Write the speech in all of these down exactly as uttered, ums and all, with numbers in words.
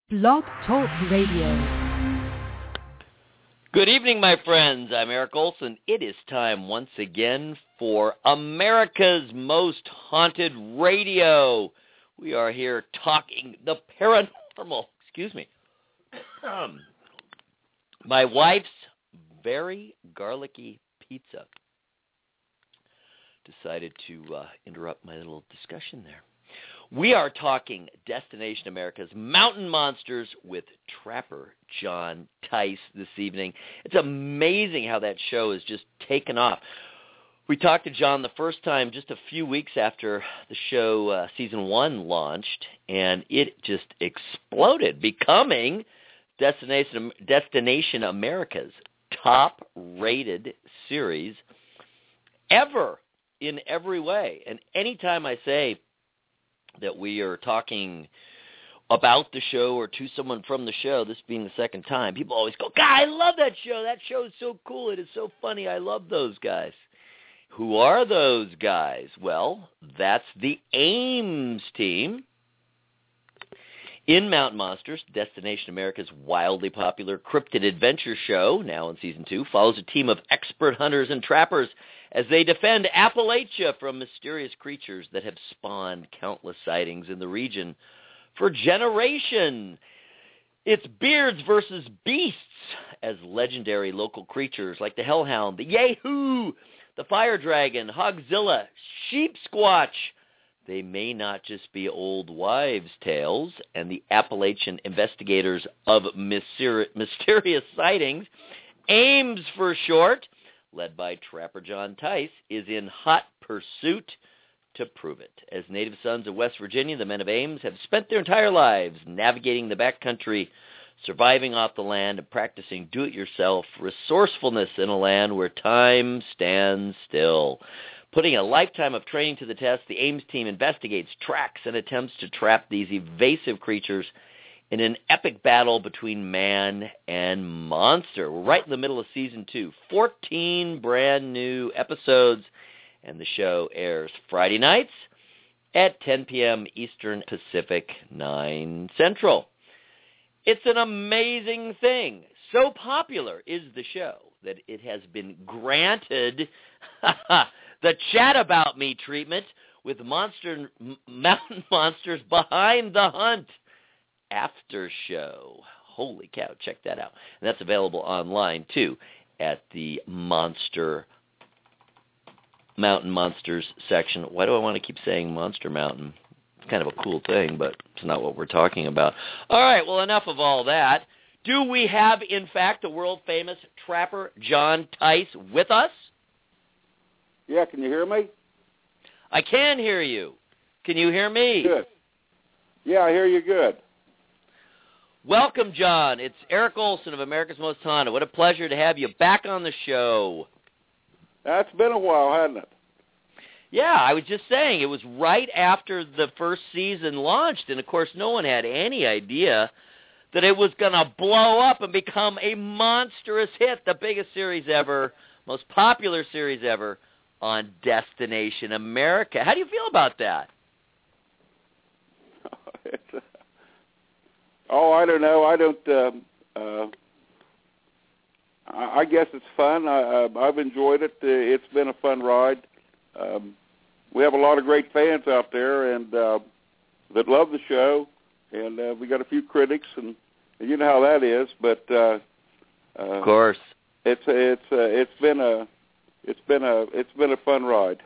Blog Talk Radio. Good evening, my friends. I'm Eric Olson. It is time once again for America's Most Haunted Radio. We are here talking the paranormal. Excuse me. Um, my wife's very garlicky pizza decided to uh, interrupt my little discussion there. We are talking Destination America's Mountain Monsters with Trapper John Tice this evening. It's amazing how that show has just taken off. We talked to John the first time just a few weeks after the show uh, season one launched, and it just exploded, becoming Destination, Destination America's top-rated series ever in every way. And anytime I say that we are talking about the show or to someone from the show, this being the second time, people always go, God, I love that show. That show is so cool. It is so funny. I love those guys. Who are those guys? Well, that's the Ames team. In Mountain Monsters, Destination America's wildly popular cryptid adventure show, now in season two, follows a team of expert hunters and trappers as they defend Appalachia from mysterious creatures that have spawned countless sightings in the region for generations. It's beards versus beasts as legendary local creatures like the Hellhound, the Yahoo, the Fire Dragon, Hogzilla, Sheep Squatch. They may not just be old wives' tales, and the Appalachian investigators of myster- mysterious sightings, Ames for short, led by Trapper John Tice, is in hot pursuit to prove it. As native sons of West Virginia, the men of Ames have spent their entire lives navigating the backcountry, surviving off the land, and practicing do-it-yourself resourcefulness in a land where time stands still. Putting a lifetime of training to the test, the Ames team investigates, tracks, and attempts to trap these evasive creatures in an epic battle between man and monster. We're right in the middle of season two, fourteen brand new episodes, and the show airs Friday nights at ten p.m. Eastern, Pacific, nine Central. It's an amazing thing. So popular is the show that it has been granted the Chat About Me treatment with Monster Mountain Monsters Behind the Hunt after show. Holy cow, check that out. And that's available online, too, at the Monster Mountain Monsters section. Why do I want to keep saying Monster Mountain? It's kind of a cool thing, but it's not what we're talking about. All right, well, enough of all that. Do we have, in fact, the world-famous Trapper John Tice with us? Yeah, can you hear me? I can hear you. Can you hear me? Good. Yeah, I hear you good. Welcome, John. It's Eric Olson of America's Most Haunted. What a pleasure to have you back on the show. That's been a while, hasn't it? Yeah, I was just saying, it was right after the first season launched, and of course no one had any idea that it was going to blow up and become a monstrous hit, the biggest series ever, most popular series ever on Destination America. How do you feel about that? oh, I don't know. I don't. Uh, uh, I, I guess it's fun. I, uh, I've enjoyed it. Uh, it's been a fun ride. Um, we have a lot of great fans out there, and uh, that love the show. And uh, we got a few critics, and, and you know how that is. But uh, uh, of course, it's it's uh, it's been a It's been a it's been a fun ride.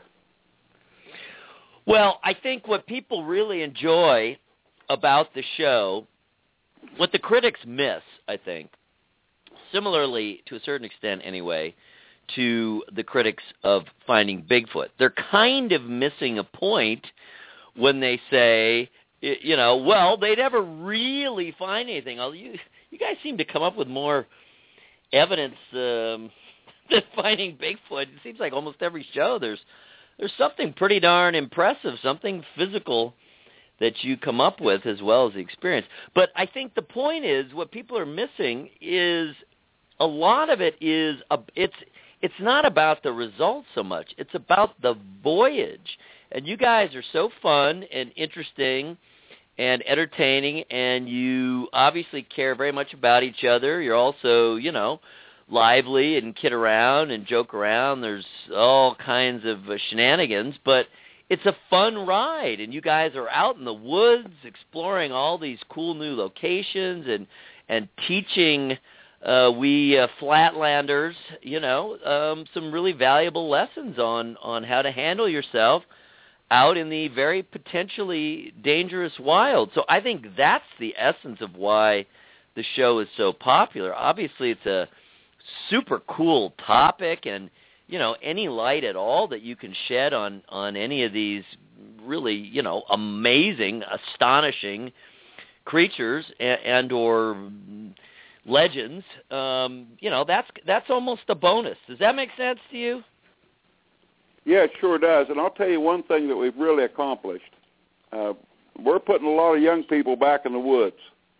Well, I think what people really enjoy about the show, what the critics miss, I think, similarly to a certain extent anyway, to the critics of Finding Bigfoot, they're kind of missing a point when they say, you know, well, they never really find anything. You you guys seem to come up with more evidence Um, than Finding Bigfoot. It seems like almost every show there's there's something pretty darn impressive, something physical that you come up with as well as the experience. But I think the point is, what people are missing is a lot of it is a, it's it's not about the results so much. It's about the voyage. And you guys are so fun and interesting and entertaining, and you obviously care very much about each other. You're also, you know, lively and kid around and joke around. There's all kinds of uh, shenanigans, but it's a fun ride, and you guys are out in the woods exploring all these cool new locations and and teaching uh, we uh, Flatlanders, you know, um, some really valuable lessons on, on how to handle yourself out in the very potentially dangerous wild. So I think that's the essence of why the show is so popular. Obviously, it's a super cool topic, and you know, any light at all that you can shed on, on any of these really, you know, amazing, astonishing creatures and, and or legends, um, you know, that's that's almost a bonus. Does that make sense to you? Yeah, it sure does. And I'll tell you one thing that we've really accomplished. Uh, we're putting a lot of young people back in the woods.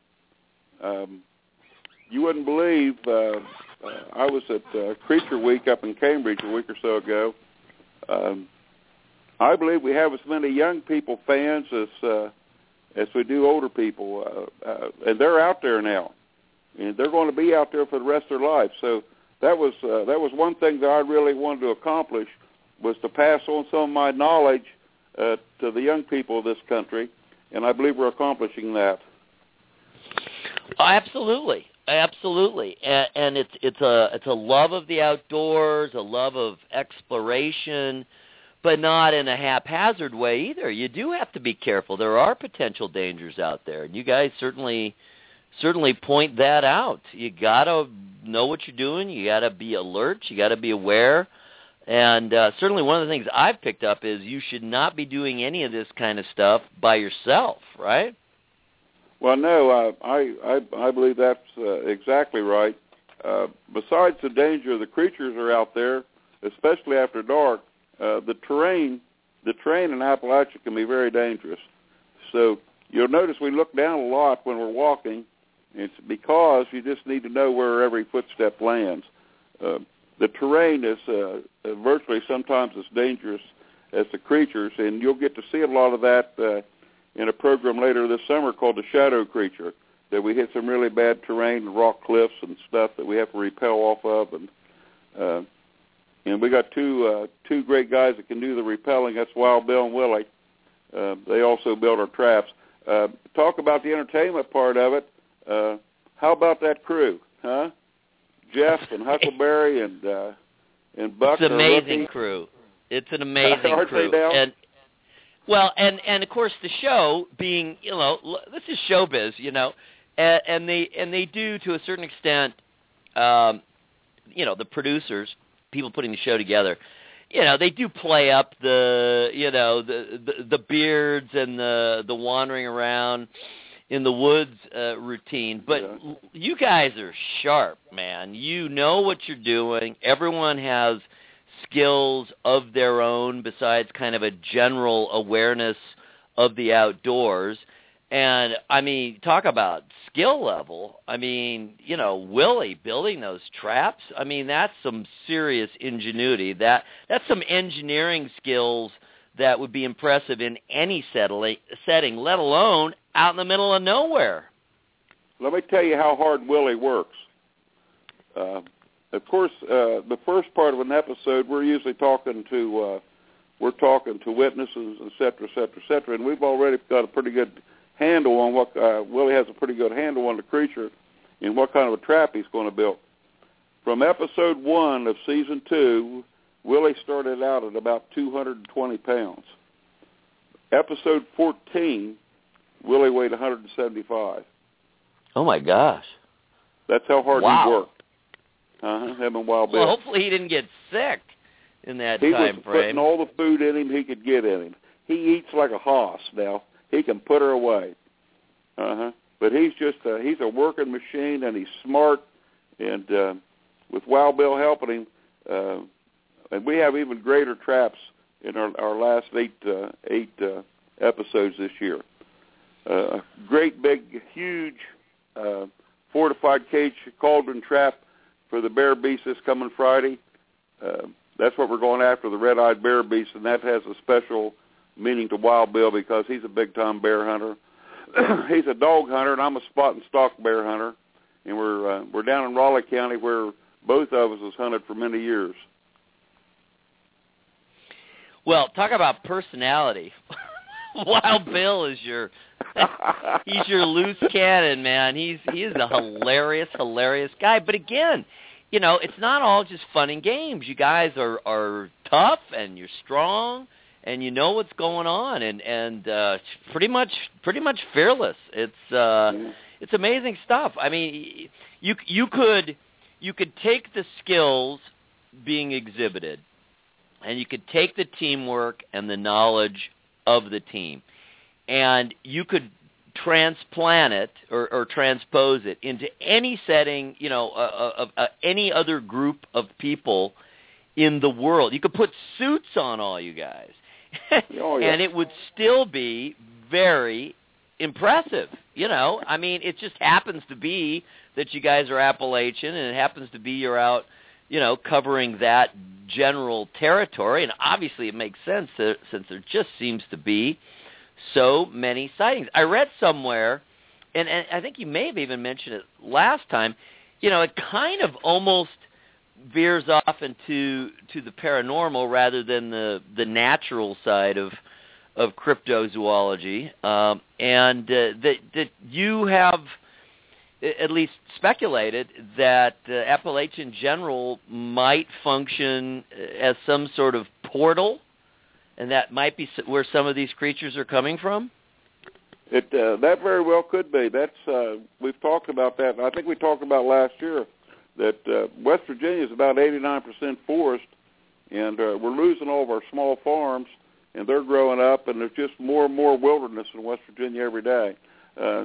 Um, you wouldn't believe, uh, uh, I was at uh, Creature Week up in Cambridge a week or so ago. Um, I believe we have as many young people fans as uh, as we do older people, uh, uh, and they're out there now, and they're going to be out there for the rest of their life. So that was uh, that was one thing that I really wanted to accomplish, was to pass on some of my knowledge uh, to the young people of this country, and I believe we're accomplishing that. Oh, absolutely, absolutely, and, and it's it's a it's a love of the outdoors, a love of exploration, but not in a haphazard way either. You do have to be careful. There are potential dangers out there, and you guys certainly certainly point that out. You gotta know what you're doing. You gotta be alert. You gotta be aware. And uh, certainly one of the things I've picked up is you should not be doing any of this kind of stuff by yourself, right? Well, no, uh, I, I I believe that's uh, exactly right. Uh, besides the danger the creatures are out there, especially after dark, uh, the terrain the terrain in Appalachia can be very dangerous. So you'll notice we look down a lot when we're walking. It's because you just need to know where every footstep lands. Uh, the terrain is uh, virtually sometimes as dangerous as the creatures, and you'll get to see a lot of that uh, in a program later this summer called The Shadow Creature, that we hit some really bad terrain, rock cliffs and stuff that we have to repel off of, and uh, and we got two uh, two great guys that can do the repelling. That's Wild Bill and Willie. Uh, they also build our traps. Uh, talk about the entertainment part of it. Uh, how about that crew, huh? Jeff and Huckleberry and uh, and Buck. It's an amazing crew. It's an amazing crew. And well, and and of course the show being, you know, this is showbiz, you know, and, and they and they do to a certain extent, um, you know, the producers, people putting the show together, you know, they do play up the, you know, the the, the beards and the the wandering around in the woods uh, routine, but yeah. You guys are sharp, man. You know what you're doing. Everyone has skills of their own besides kind of a general awareness of the outdoors. And, I mean, talk about skill level. I mean, you know, Willie building those traps, I mean, that's some serious ingenuity. That That's some engineering skills that would be impressive in any setting, let alone out in the middle of nowhere. Let me tell you how hard Willie works. Uh, of course, uh, the first part of an episode, we're usually talking to uh, we're talking to witnesses, et cetera, et cetera, et cetera, and we've already got a pretty good handle on what uh, Willie has a pretty good handle on the creature and what kind of a trap he's going to build. From episode one of season two, Willie started out at about two hundred twenty pounds. Episode fourteen, Willie weighed one hundred seventy-five. Oh, my gosh. That's how hard wow. he worked. Uh-huh, him and Wild Bill. Well, hopefully he didn't get sick in that he time was frame. Putting all the food in him he could get in him. He eats like a hoss now. He can put her away. Uh-huh. But he's just uh, he's a working machine, and he's smart. And uh, with Wild Bill helping him, uh, and we have even greater traps in our, our last eight uh, eight uh, episodes this year. Uh, a great big, huge uh, fortified cage cauldron trap for the bear beast this coming Friday. Uh, that's what we're going after, the red-eyed bear beast, and that has a special meaning to Wild Bill because he's a big-time bear hunter. he's a dog hunter, and I'm a spot and stalk bear hunter, and we're uh, we're down in Raleigh County where both of us has hunted for many years. Well, talk about personality. Wild Bill is your he's your loose cannon, man. He's he is a hilarious, hilarious guy. But again, you know, it's not all just fun and games. You guys are, are tough and you're strong and you know what's going on and and uh, pretty much pretty much fearless. It's uh, it's amazing stuff. I mean, you you could you could take the skills being exhibited, and you could take the teamwork and the knowledge of the team, and you could transplant it or, or transpose it into any setting, you know, uh, of uh, any other group of people in the world. You could put suits on all you guys, oh, yeah. and it would still be very impressive. You know, I mean, it just happens to be that you guys are Appalachian, and it happens to be you're out, you know, covering that general territory, and obviously it makes sense that, since there just seems to be so many sightings. I read somewhere, and, and I think you may have even mentioned it last time, you know, it kind of almost veers off into to the paranormal rather than the, the natural side of of cryptozoology, um, and uh, that, that you have at least speculated that uh, Appalachian General might function as some sort of portal, and that might be where some of these creatures are coming from? It uh, that very well could be. That's uh, we've talked about that. I think we talked about last year that uh, West Virginia is about eighty-nine percent forest, and uh, we're losing all of our small farms, and they're growing up, and there's just more and more wilderness in West Virginia every day. Uh,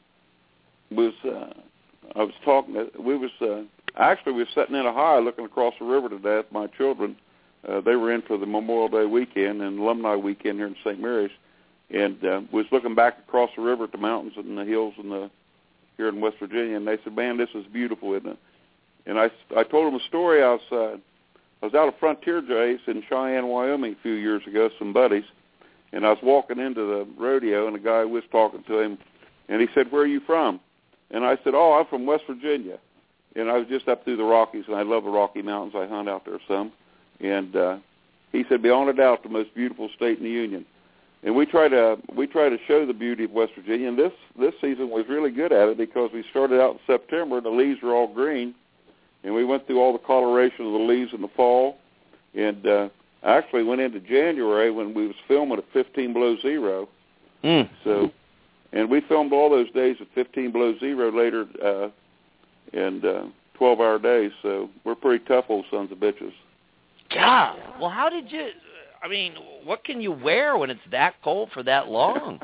was uh, I was talking. We was uh, actually we were sitting in Ohio looking across the river today with my children. Uh, they were in for the Memorial Day weekend and Alumni weekend here in Saint Mary's, and uh, was looking back across the river at the mountains and the hills and the here in West Virginia, and they said, "Man, this is beautiful, isn't it?" And I, I told them a story. I was uh, I was out at Frontier Days in Cheyenne, Wyoming, a few years ago, some buddies, and I was walking into the rodeo, and a guy was talking to him, and he said, "Where are you from?" And I said, "Oh, I'm from West Virginia." And I was just up through the Rockies, and I love the Rocky Mountains. I hunt out there some. And uh, he said, beyond a doubt, the most beautiful state in the Union. And we try to we try to show the beauty of West Virginia. And this, this season was really good at it because we started out in September, and the leaves were all green. And we went through all the coloration of the leaves in the fall. And uh, I actually went into January when we was filming at fifteen below zero. Mm. So... And we filmed all those days at fifteen below zero later uh, and uh, twelve-hour days, so we're pretty tough old sons of bitches. God, well, how did you, I mean, what can you wear when it's that cold for that long?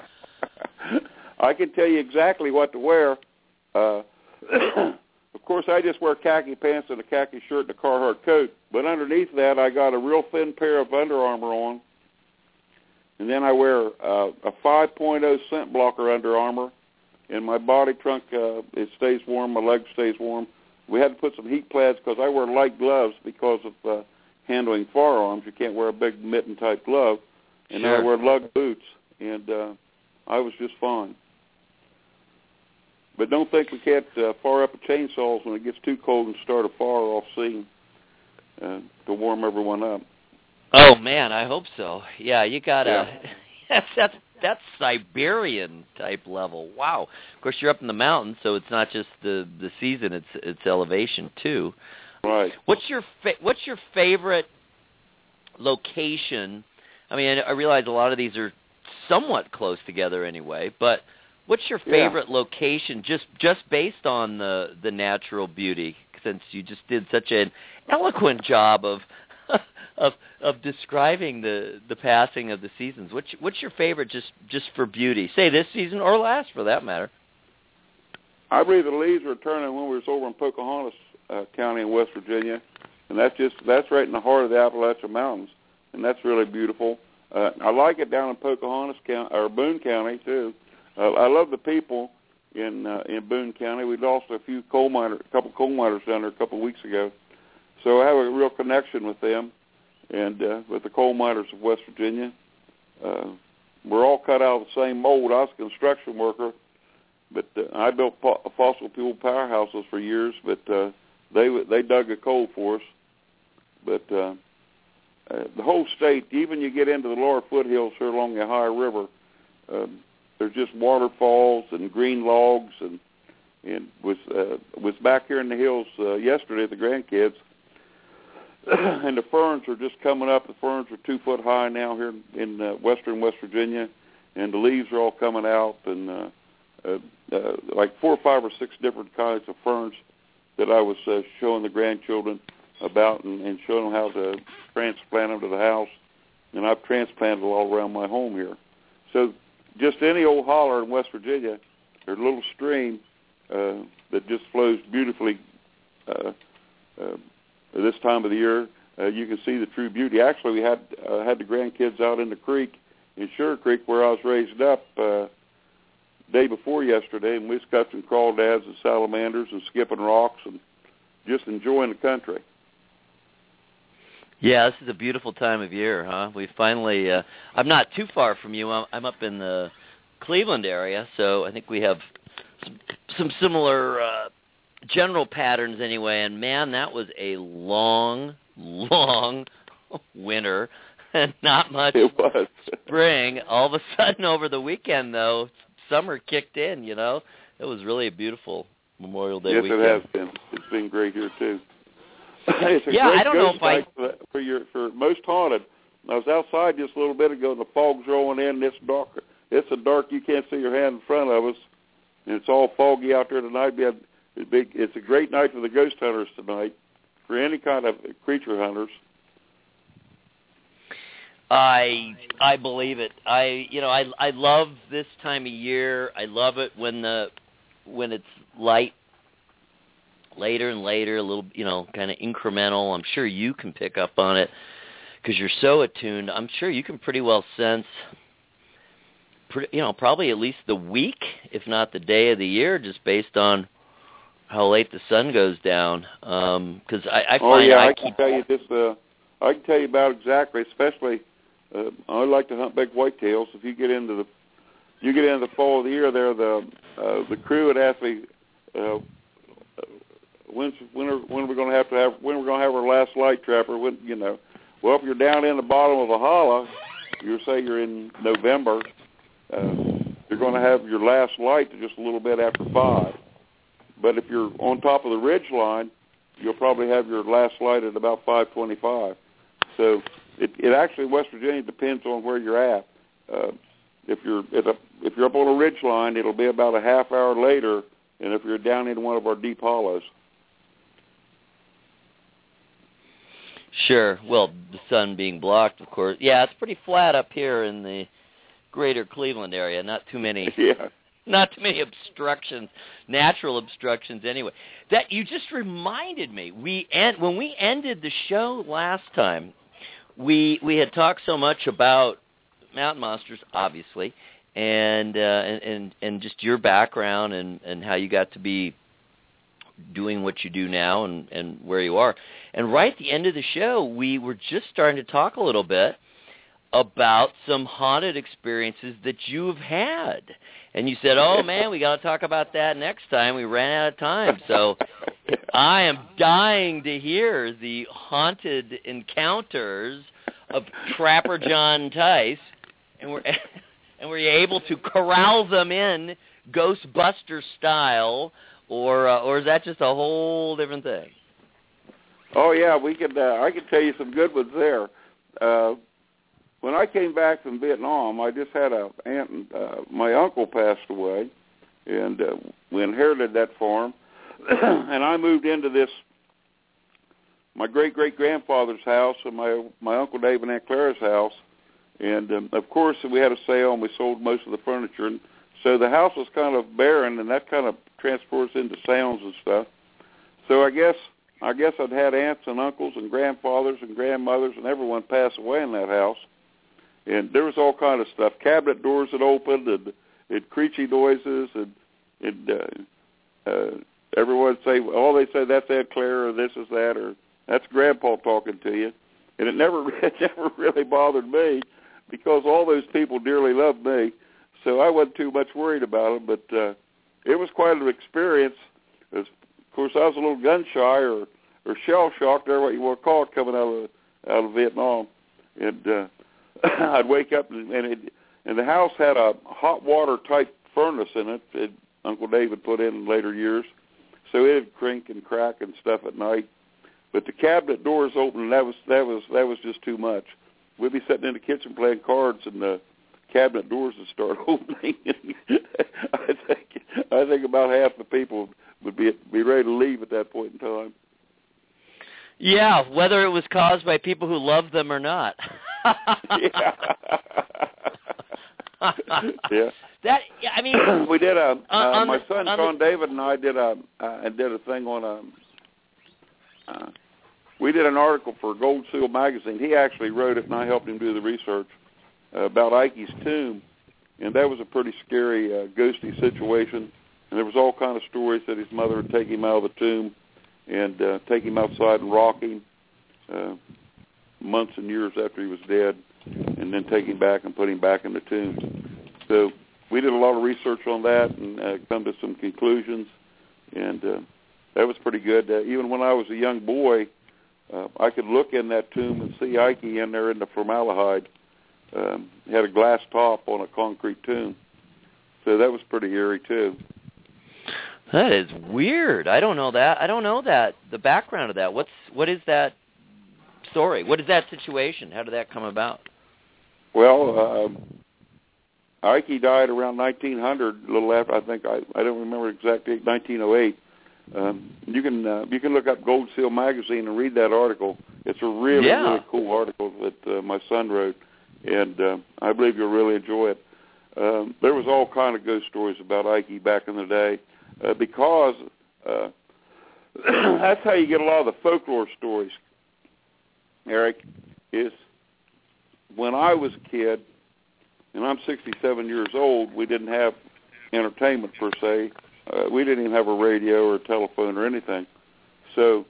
I can tell you exactly what to wear. Uh, of course, I just wear khaki pants and a khaki shirt and a Carhartt coat, but underneath that I got a real thin pair of Under Armour on. And then I wear uh, a five point oh scent blocker Under Armour, and my body trunk, uh, it stays warm, my leg stays warm. We had to put some heat pads because I wear light gloves because of uh, handling firearms. You can't wear a big mitten-type glove. And sure. then I wear lug boots, and uh, I was just fine. But don't think we can't uh, fire up the chainsaws when it gets too cold and start a fire off scene uh, to warm everyone up. Oh man, I hope so. Yeah, you gotta. Yeah. that's that's that's Siberian type level. Wow. Of course, you're up in the mountains, so it's not just the the season; it's it's elevation too. Right. What's your fa- What's your favorite location? I mean, I realize a lot of these are somewhat close together anyway, but what's your favorite yeah. location just just based on the the natural beauty? Since you just did such an eloquent job of of of describing the, the passing of the seasons. What's what's your favorite just, just for beauty? Say this season or last for that matter. I believe the leaves were turning when we was over in Pocahontas uh, County in West Virginia, and that's just that's right in the heart of the Appalachian Mountains, and that's really beautiful. Uh, I like it down in Pocahontas County or Boone County too. Uh, I love the people in uh, in Boone County. We lost a few coal miners, a couple coal miners down there a couple of weeks ago. So I have a real connection with them and uh, with the coal miners of West Virginia. Uh, we're all cut out of the same mold. I was a construction worker, but uh, I built po- fossil fuel powerhouses for years, but uh, they they dug a coal for us. But uh, uh, the whole state, even you get into the lower foothills here along the Ohio River, um, there's just waterfalls and green logs, and and was uh, was back here in the hills uh, yesterday, the grandkids, and the ferns are just coming up. The ferns are two foot high now here in uh, western West Virginia, and the leaves are all coming out, and uh, uh, uh, like four or five or six different kinds of ferns that I was uh, showing the grandchildren about and, and showing them how to transplant them to the house, and I've transplanted all around my home here. So just any old holler in West Virginia, there's a little stream uh, that just flows beautifully uh, uh, this time of the year. Uh, you can see the true beauty. Actually, we had uh, had the grandkids out in the creek, in Sugar Creek, where I was raised up uh, day before yesterday, and we was catching crawdads and salamanders and skipping rocks and just enjoying the country. Yeah, this is a beautiful time of year, huh? We finally, uh, I'm not too far from you. I'm, I'm up in the Cleveland area, so I think we have some, some similar uh, general patterns anyway. And, man, that was a long, long winter and not much it was. spring. All of a sudden over the weekend, though, summer kicked in, you know. It was really a beautiful Memorial Day yes, weekend. Yes, it has been. It's been great here, too. It's a yeah, great I don't know if I... For, for, your, for most haunted. I was outside just a little bit ago, and the fog's rolling in, and it's dark. It's so dark you can't see your hand in front of us, and it's all foggy out there tonight. We have, it's a great night for the ghost hunters tonight, for any kind of creature hunters. I I believe it. I you know I I love this time of year. I love it when the when it's light. Later and later, a little, you know, kind of incremental. I'm sure you can pick up on it because you're so attuned. I'm sure you can pretty well sense, pretty, you know, probably at least the week, if not the day of the year, just based on how late the sun goes down. Because um, I, I find oh yeah, I, I can keep... tell you this. Uh, I can tell you about exactly, especially. Uh, I like to hunt big whitetails. If you get into the, you get into the fall of the year, there the uh, the crew would ask me. Uh, When's, when are when are we going to have to have when we're going to have our last light trapper? When you know, well, if you're down in the bottom of a hollow, you say you're in November, uh, you're going to have your last light just a little bit after five. But if you're on top of the ridge line, you'll probably have your last light at about five twenty-five. So it, it actually West Virginia depends on where you're at. Uh, if you're at a, if you're up on a ridge line, it'll be about a half hour later, and if you're down in one of our deep hollows. Sure. Well, the sun being blocked, of course. Yeah, it's pretty flat up here in the greater Cleveland area. Not too many. Yeah. Not too many obstructions, natural obstructions anyway. That you just reminded me. We end, when we ended the show last time, we we had talked so much about mountain monsters, obviously, and uh, and, and and just your background and, and how you got to be doing what you do now and, and where you are. And right at the end of the show, we were just starting to talk a little bit about some haunted experiences that you've had. And you said, oh, man, we got to talk about that next time. We ran out of time. So I am dying to hear the haunted encounters of Trapper John Tice. And were, and were you able to corral them in Ghostbuster style, or uh, or is that just a whole different thing? Oh yeah, we could. Uh, I could tell you some good ones there. Uh, when I came back from Vietnam, I just had a aunt. And, uh, my uncle passed away, and uh, we inherited that farm. And I moved into this my great great grandfather's house and my my uncle Dave and Aunt Clara's house. And um, of course, we had a sale and we sold most of the furniture. And so the house was kind of barren, and that kind of transports into sounds and stuff. So I guess. I guess I'd had aunts and uncles and grandfathers and grandmothers and everyone pass away in that house. And there was all kind of stuff. Cabinet doors that opened and, and creaky noises. And, and uh, uh, everyone would say, oh, they say that's Aunt Clara or this is that or that's Grandpa talking to you. And it never, it never really bothered me. because all those people dearly loved me, so I wasn't too much worried about them. But uh, it was quite an experience. As, of course, I was a little gun shy or, or shell shocked, or what you want to call it, coming out of out of Vietnam. And uh, I'd wake up, and, and, it, and the house had a hot water type furnace in it that Uncle David put in in later years, so it'd crink and crack and stuff at night. But the cabinet doors open, and that was that was that was just too much. We'd be sitting in the kitchen playing cards, and the cabinet doors would start opening. I think I think about half the people would be be ready to leave at that point in time. Yeah, whether it was caused by people who loved them or not. yeah. yeah. That I mean, we did a uh, uh, my the, son Sean the, David and I did a uh, did a thing on a. Uh, we did an article for Gold Seal magazine. He actually wrote it, and I helped him do the research uh, about Ikey's tomb, and that was a pretty scary, uh, ghosty situation. And there was all kind of stories that his mother would take him out of the tomb and uh, take him outside and rock him uh, months and years after he was dead, and then take him back and put him back in the tomb. So we did a lot of research on that and uh, come to some conclusions, and uh, that was pretty good. Uh, even when I was a young boy, uh, I could look in that tomb and see Ikey in there in the formaldehyde. Um, he had a glass top on a concrete tomb, so that was pretty eerie too. That is weird. I don't know that. I don't know that. The background of that. What's what is that story? What is that situation? How did that come about? Well, um, Ikey died around nineteen hundred, a little after. I think I, I don't remember exactly nineteen oh eight. Um, you can uh, you can look up Gold Seal magazine and read that article. It's a really yeah. really cool article that uh, my son wrote, and uh, I believe you'll really enjoy it. Um, there was all kind of ghost stories about Ikey back in the day, uh, because uh, that's how you get a lot of the folklore stories. Eric, is when I was a kid, and I'm sixty-seven years old, we didn't have entertainment per se. Uh, we didn't even have a radio or a telephone or anything. So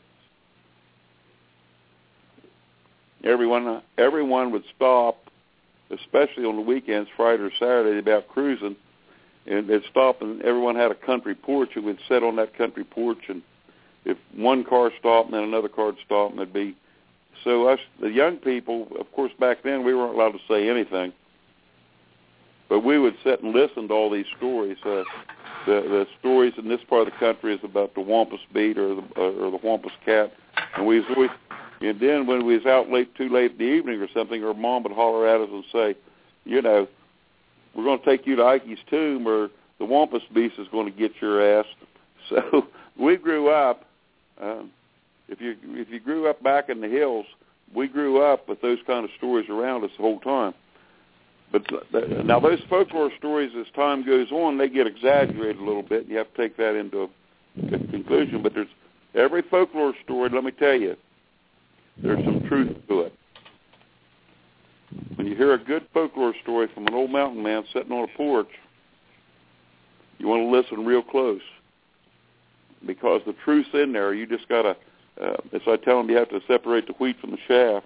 everyone everyone would stop, especially on the weekends, Friday or Saturday, they'd be out cruising, and they'd stop, and everyone had a country porch, and we'd sit on that country porch, and if one car stopped, and then another car would stop, and it'd be... So us, the young people, of course, back then, we weren't allowed to say anything. But we would sit and listen to all these stories. Uh, the, the stories in this part of the country is about the Wampus beat or the, uh, or the Wampus cat. And we was always, and then when we was out late, too late in the evening or something, our mom would holler at us and say, you know, we're going to take you to Ikey's tomb, or the Wampus beast is going to get your ass. So we grew up. Um, if you if you grew up back in the hills, we grew up with those kind of stories around us the whole time. But th- now those folklore stories, as time goes on, they get exaggerated a little bit. You have to take that into a conclusion. But there's every folklore story, let me tell you, there's some truth to it. When you hear a good folklore story from an old mountain man sitting on a porch, you want to listen real close, because the truth's in there. You just got to, uh, as I tell them, you have to separate the wheat from the shaft.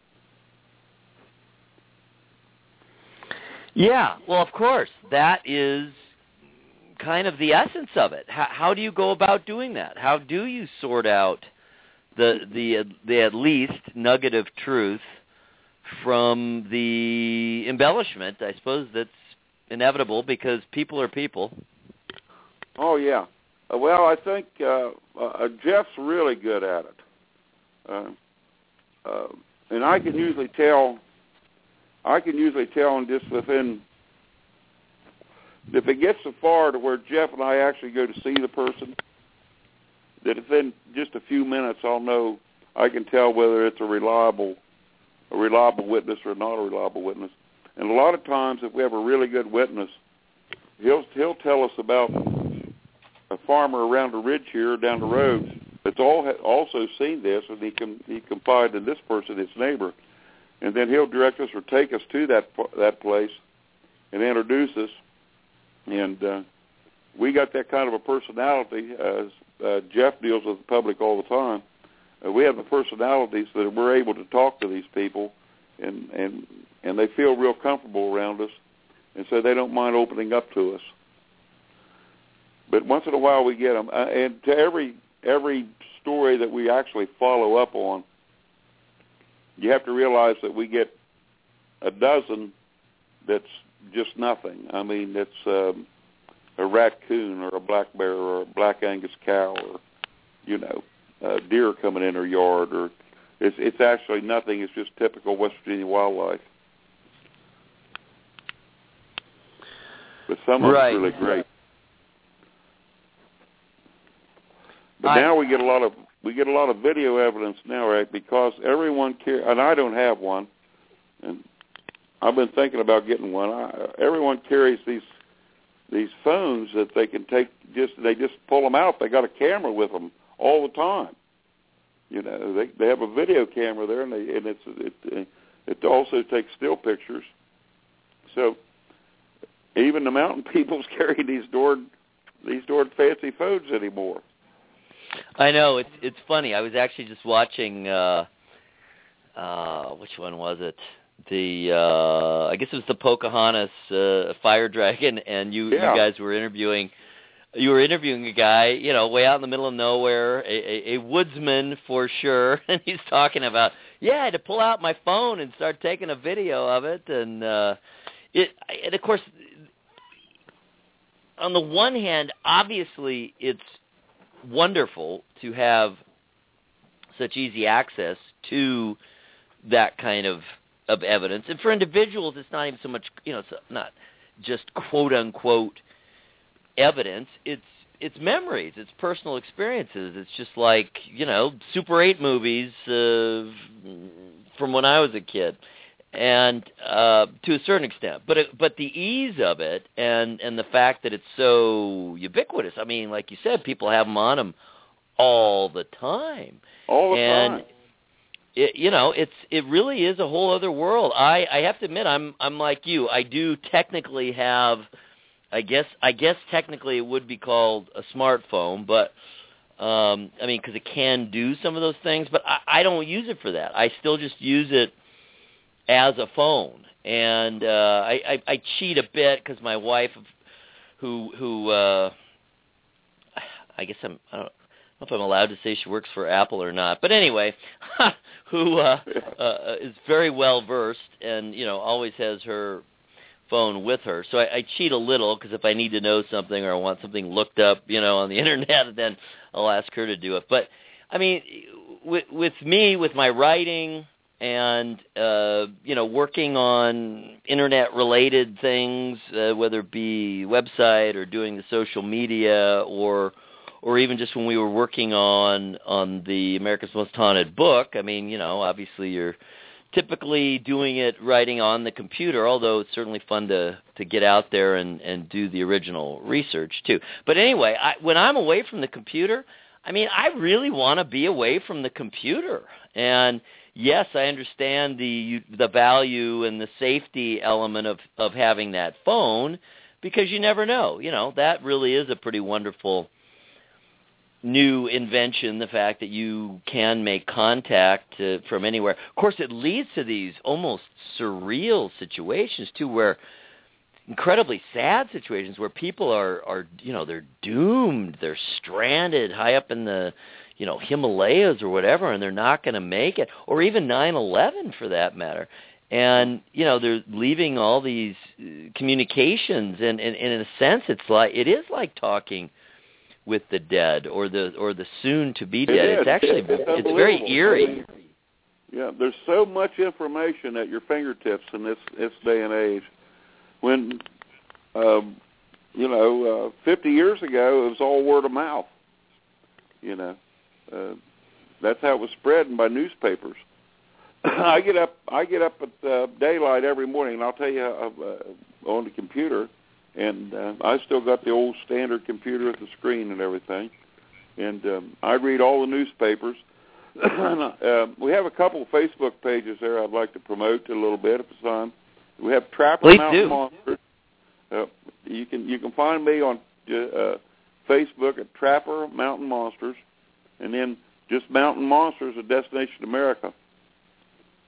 Yeah, well, of course, that is kind of the essence of it. How, how do you go about doing that? How do you sort out the the the at least nugget of truth from the embellishment? I suppose that's inevitable because people are people. Oh yeah. Uh, well, I think uh, uh, Jeff's really good at it, uh, uh, and I can usually tell. I can usually tell in just within, if it gets so far to where Jeff and I actually go to see the person, that within just a few minutes I'll know, I can tell whether it's a reliable, a reliable witness or not a reliable witness. And a lot of times, if we have a really good witness, he'll he'll tell us about a farmer around the ridge here down the road that's all also seen this, and he can he confided in this person, his neighbor. And then he'll direct us or take us to that that place and introduce us. And uh, we got that kind of a personality. As uh, Jeff deals with the public all the time, uh, we have the personalities that we're able to talk to these people and and and they feel real comfortable around us, and so they don't mind opening up to us. But once in a while we get them, uh, and to every every story that we actually follow up on, you have to realize that we get a dozen that's just nothing. I mean, it's um, a raccoon or a black bear or a black Angus cow or, you know, a deer coming in her yard, or it's it's actually nothing. It's just typical West Virginia wildlife. But some of right. it's really great. But I, now we get a lot of we get a lot of video evidence now, right? Because everyone car- and I don't have one, and I've been thinking about getting one. I, everyone carries these these phones that they can take. Just they just pull them out. They got a camera with them all the time. You know, they they have a video camera there, and they and it's it it also takes still pictures. So even the mountain people's carry these darn these darn fancy phones anymore. I know, it's it's funny. I was actually just watching uh uh which one was it? The uh I guess it was the Pocahontas uh, Fire Dragon, and you, yeah. you guys were interviewing you were interviewing a guy, you know, way out in the middle of nowhere, a, a, a woodsman for sure, and he's talking about, yeah, I had to pull out my phone and start taking a video of it, and uh it and of course on the one hand, obviously it's wonderful to have such easy access to that kind of, of evidence. And for individuals, it's not even so much, you know, it's not just quote-unquote evidence. It's it's memories. It's personal experiences. It's just like, you know, Super eight movies uh, from when I was a kid. And uh, to a certain extent, but it, but the ease of it and, and the fact that it's so ubiquitous. I mean, like you said, people have them on them all the time. All the and time. It, you know, it's it really is a whole other world. I, I have to admit, I'm I'm like you. I do technically have, I guess I guess technically it would be called a smartphone, but um, I mean, because it can do some of those things, but I, I don't use it for that. I still just use it as a phone, and uh, I, I, I cheat a bit because my wife, who who uh, I guess I'm I don't know if I'm allowed to say she works for Apple or not, but anyway, who uh, uh, is very well versed and you know always has her phone with her. So I, I cheat a little because if I need to know something or I want something looked up, you know, on the internet, then I'll ask her to do it. But I mean, with, with me, with my writing. And, uh, you know, working on Internet-related things, uh, whether it be website or doing the social media or or even just when we were working on, on the America's Most Haunted book, I mean, you know, obviously you're typically doing it writing on the computer, although it's certainly fun to, to get out there and, and do the original research, too. But anyway, I, when I'm away from the computer, I mean, I really want to be away from the computer. And yes, I understand the the value and the safety element of, of having that phone because you never know. You know, that really is a pretty wonderful new invention, the fact that you can make contact uh, from anywhere. Of course, it leads to these almost surreal situations, too, where incredibly sad situations where people are, are, you know, they're doomed. They're stranded high up in the you know, Himalayas or whatever, and they're not going to make it, or even nine eleven for that matter. And, you know, they're leaving all these communications, and, and, and in a sense, it's like, it is like talking with the dead or the or the soon-to-be dead. It it's actually, it's, it's very eerie. I mean, yeah, there's so much information at your fingertips in this, this day and age. When, um, you know, uh, fifty years ago, it was all word of mouth, you know. Uh, that's how it was spread by newspapers. I get up. I get up at uh, daylight every morning, and I'll tell you, uh, on the computer, and uh, I still got the old standard computer with the screen and everything. And um, I read all the newspapers. uh, we have a couple of Facebook pages there. I'd like to promote a little bit if it's on. We have Trapper Please Mountain do. Monsters. Uh, you can you can find me on uh, Facebook at Trapper Mountain Monsters. And then just Mountain Monsters at Destination America.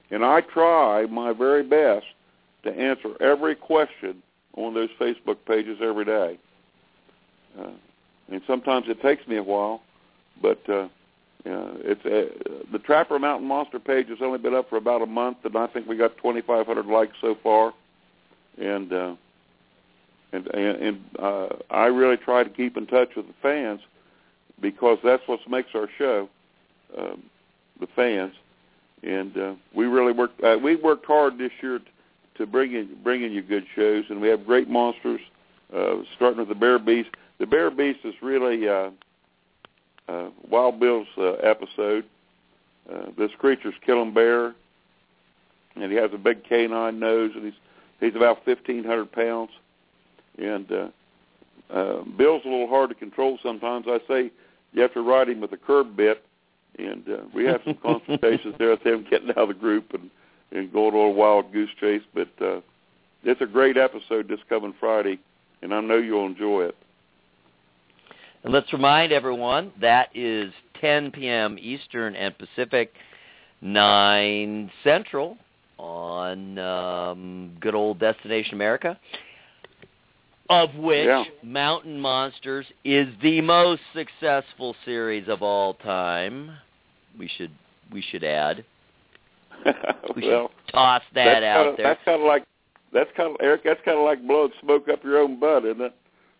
And I try my very best to answer every question on those Facebook pages every day. Uh, and sometimes it takes me a while, but uh, uh, it's uh, the Trapper Mountain Monster page has only been up for about a month, and I think we got twenty-five hundred likes so far. And uh, and and uh, I really try to keep in touch with the fans because that's what makes our show, um, the fans. And uh, we really worked. Uh, we worked hard this year t- to bring in bringing you good shows, and we have great monsters. Uh, starting with the Bear Beast. The Bear Beast is really uh, uh, Wild Bill's uh, episode. Uh, this creature's killing bear, and he has a big canine nose, and he's he's about fifteen hundred pounds. And uh, uh, Bill's a little hard to control sometimes. I say you have to ride him with a curb bit. And uh, we have some consultations there with him getting out of the group and, and going on a wild goose chase. But uh, it's a great episode this coming Friday, and I know you'll enjoy it. And let's remind everyone that is ten p.m. Eastern and Pacific, nine Central on um, good old Destination America, of which yeah. Mountain Monsters is the most successful series of all time. We should we should add. We well, should toss that out kinda, there. That's kind of like that's kind of Eric. That's kind of like blowing smoke up your own butt, isn't it?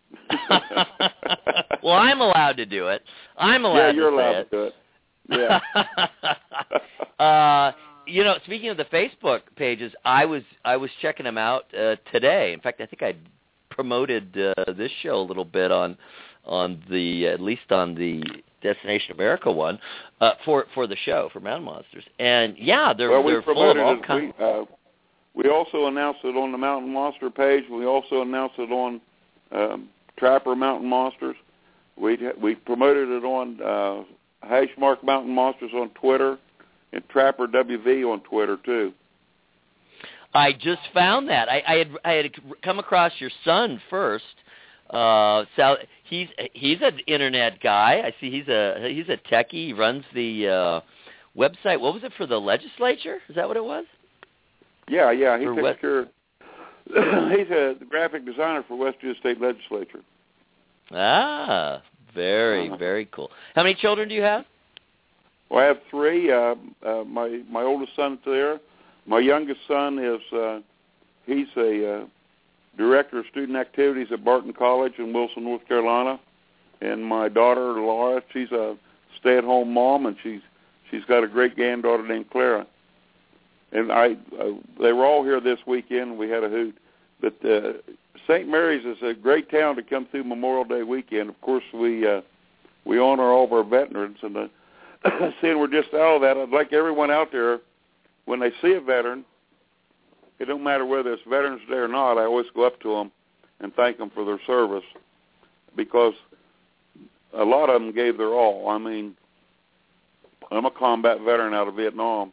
Well, I'm allowed to do it. I'm allowed. Yeah, you're to allowed say it. to do it. Yeah. uh, you know, speaking of the Facebook pages, I was I was checking them out uh, today. In fact, I think I promoted uh, this show a little bit on on the at least on the Destination America one uh, for for the show for Mountain Monsters. And yeah, they're well, we they're full of all it, kinds. We, uh, we also announced it on the Mountain Monster page. We also announced it on um, Trapper Mountain Monsters. We we promoted it on uh, Hashmark Mountain Monsters on Twitter and Trapper W V on Twitter too. I just found that. I, I had I had come across your son first. Uh, Sal, he's he's an internet guy. I see he's a he's a techie. He runs the uh, website. What was it for the legislature? Is that what it was? Yeah, yeah. He For takes what? care. He's a graphic designer for West Virginia State Legislature. Ah, very Uh-huh. very cool. How many children do you have? Well, I have three. Uh, uh, my my oldest son's there. My youngest son is uh, he's a uh, director of student activities at Barton College in Wilson, North Carolina. And my daughter Laura, she's a stay-at-home mom, and she's she's got a great granddaughter named Clara. And I uh, they were all here this weekend. We had a hoot. But uh, Saint Mary's is a great town to come through Memorial Day weekend. Of course, we uh, we honor all of our veterans, and uh, seeing we're just out of that, I'd like everyone out there, when they see a veteran, it don't matter whether it's Veterans Day or not, I always go up to them and thank them for their service, because a lot of them gave their all. I mean, I'm a combat veteran out of Vietnam,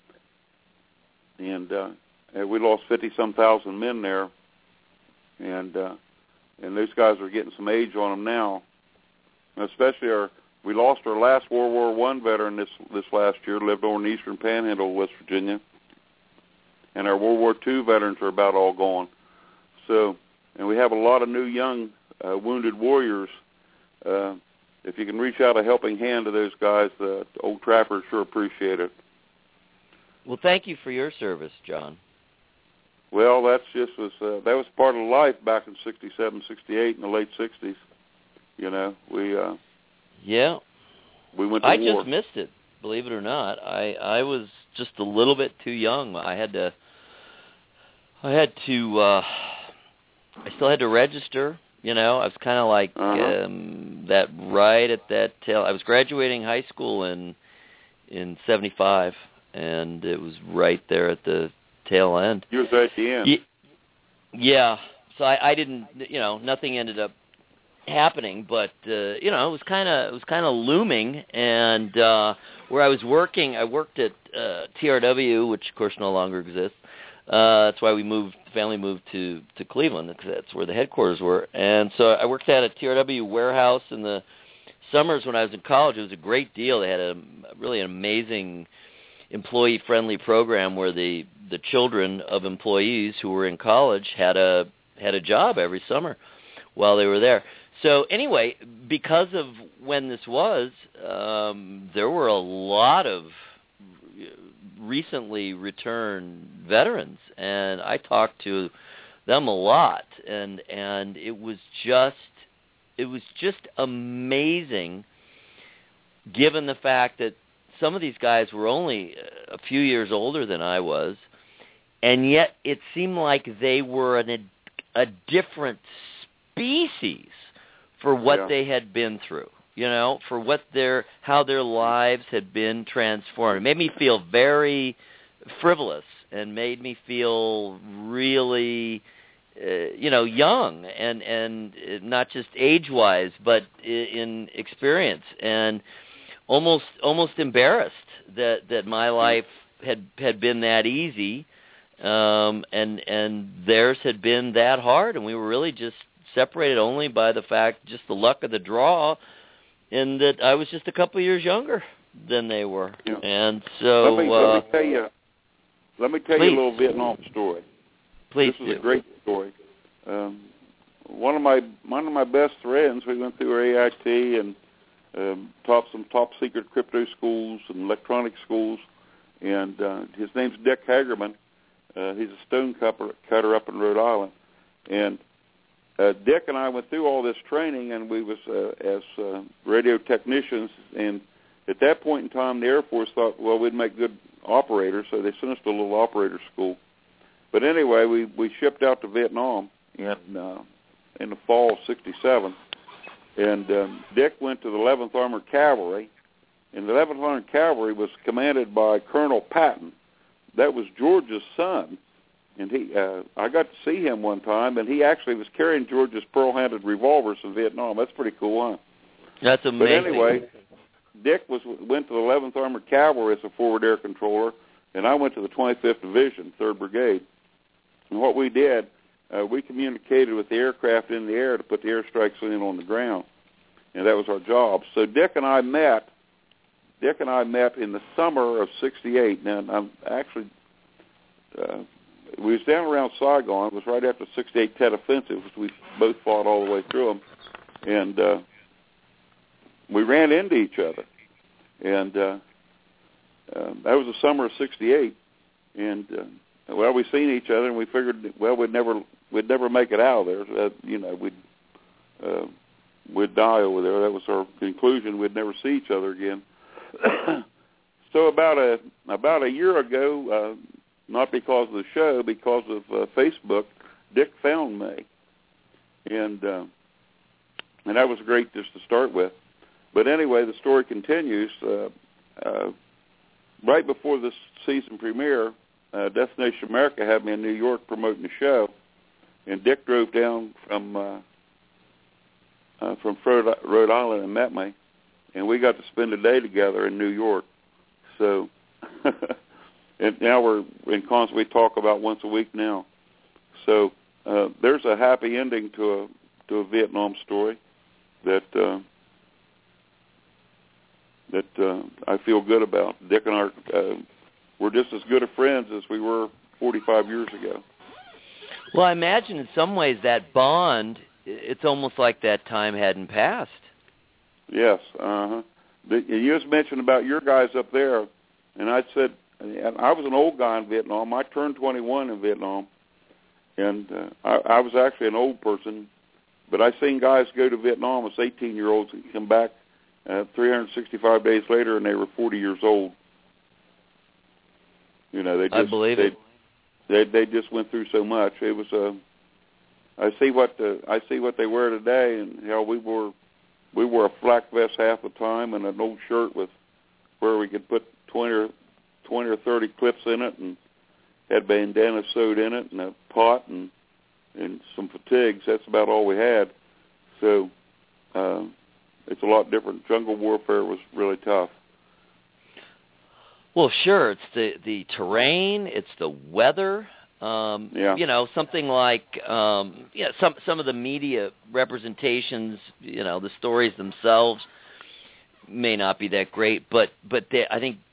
and, uh, and we lost fifty-some thousand men there, and uh, and those guys are getting some age on them now, and especially our We lost our last World War One veteran this this last year, lived over in the Eastern Panhandle of West Virginia. And our World War Two veterans are about all gone. So, and we have a lot of new young uh, wounded warriors. Uh, if you can reach out a helping hand to those guys, the uh, old trappers sure appreciate it. Well, thank you for your service, John. Well, that's just was uh, that was part of life back in sixty-seven, sixty-eight, in the late sixties. You know, we. Uh, Yeah. We went to I war. just missed it, believe it or not. I, I was just a little bit too young. I had to I had to uh I still had to register, you know. I was kind of like uh-huh. um that right at that tail. I was graduating high school in in seventy-five, and it was right there at the tail end. You was at the end. Ye- Yeah. So I, I didn't, you know, nothing ended up happening, but uh, you know, it was kind of it was kind of looming. And uh, where I was working, I worked at uh, T R W, which of course no longer exists. Uh, that's why we moved. The family moved to to Cleveland, because that's where the headquarters were. And so I worked at a T R W warehouse in the summers when I was in college. It was a great deal. They had a really an amazing employee-friendly program where the the children of employees who were in college had a had a job every summer while they were there. So anyway, because of when this was, um, there were a lot of recently returned veterans, and I talked to them a lot, and and it was just it was just amazing, given the fact that some of these guys were only a few years older than I was, and yet it seemed like they were an, a different species for what yeah. they had been through, you know, for what their how their lives had been transformed. It made me feel very frivolous and made me feel really, uh, you know, young and and not just age-wise, but in experience, and almost almost embarrassed that that my life had had been that easy, um, and and theirs had been that hard, and we were really just separated only by the fact, just the luck of the draw, and that I was just a couple of years younger than they were. Yeah. And so, let me, uh, let me tell you, let me tell please. you a little Vietnam story. Please this do. is a great story. Um, one of my one of my best friends, we went through A I T and um, taught some top secret crypto schools and electronic schools, and uh, his name's Dick Hagerman. Uh, he's a stone cutter, cutter up in Rhode Island, and Uh, Dick and I went through all this training, and we was uh, as uh, radio technicians. And at that point in time, the Air Force thought, well, we'd make good operators, so they sent us to a little operator school. But anyway, we, we shipped out to Vietnam in uh, in the fall of sixty-seven, and um, Dick went to the eleventh Armored Cavalry, and the eleventh Armored Cavalry was commanded by Colonel Patton. That was George's son. And he, uh, I got to see him one time, and he actually was carrying George's pearl-handled revolvers in Vietnam. That's pretty cool, huh? That's amazing. But anyway, Dick was went to the eleventh Armored Cavalry as a forward air controller, and I went to the twenty-fifth Division, third Brigade. And what we did, uh, we communicated with the aircraft in the air to put the airstrikes in on the ground, and that was our job. So Dick and I met. Dick and I met in the summer of sixty-eight. Now, I'm actually. Uh, We was down around Saigon. It was right after the sixty-eight Tet Offensive, which we both fought all the way through them. And uh, we ran into each other. And uh, uh, that was the summer of sixty-eight. And, uh, well, we seen each other, and we figured, well, we'd never we'd never make it out of there. Uh, you know, we'd, uh, we'd die over there. That was our conclusion. We'd never see each other again. So about a, about a year ago, uh, not because of the show, because of uh, Facebook, Dick found me, and uh, and that was great just to start with. But anyway, the story continues. Uh, uh, right before this season premiere, uh, Destination America had me in New York promoting the show, and Dick drove down from uh, uh, from Rhode Island and met me, and we got to spend a day together in New York. So. And now we're in constant, we talk about once a week now. So uh, there's a happy ending to a to a Vietnam story that uh, that uh, I feel good about. Dick and I, uh, we're just as good of friends as we were forty-five years ago. Well, I imagine in some ways that bond, it's almost like that time hadn't passed. Yes. Uh-huh. The, you just mentioned about your guys up there, and I said, and I was an old guy in Vietnam. I turned twenty-one in Vietnam, and uh, I, I was actually an old person. But I seen guys go to Vietnam as eighteen-year-olds and come back uh, three hundred sixty-five days later, and they were forty years old. You know, they just I believe they, it. They they just went through so much. It was a. Uh, I see what the I see what they wear today, and you know, we wore we wore a flak vest half the time and an old shirt with where we could put twenty or twenty or thirty clips in it, and had bandanas sewed in it, and a pot, and and some fatigues. That's about all we had. So uh, it's a lot different. Jungle warfare was really tough. Well, sure. It's the the terrain. It's the weather. Um, yeah. You know, something like um, yeah, some some of the media representations. You know, the stories themselves may not be that great, but but they, I think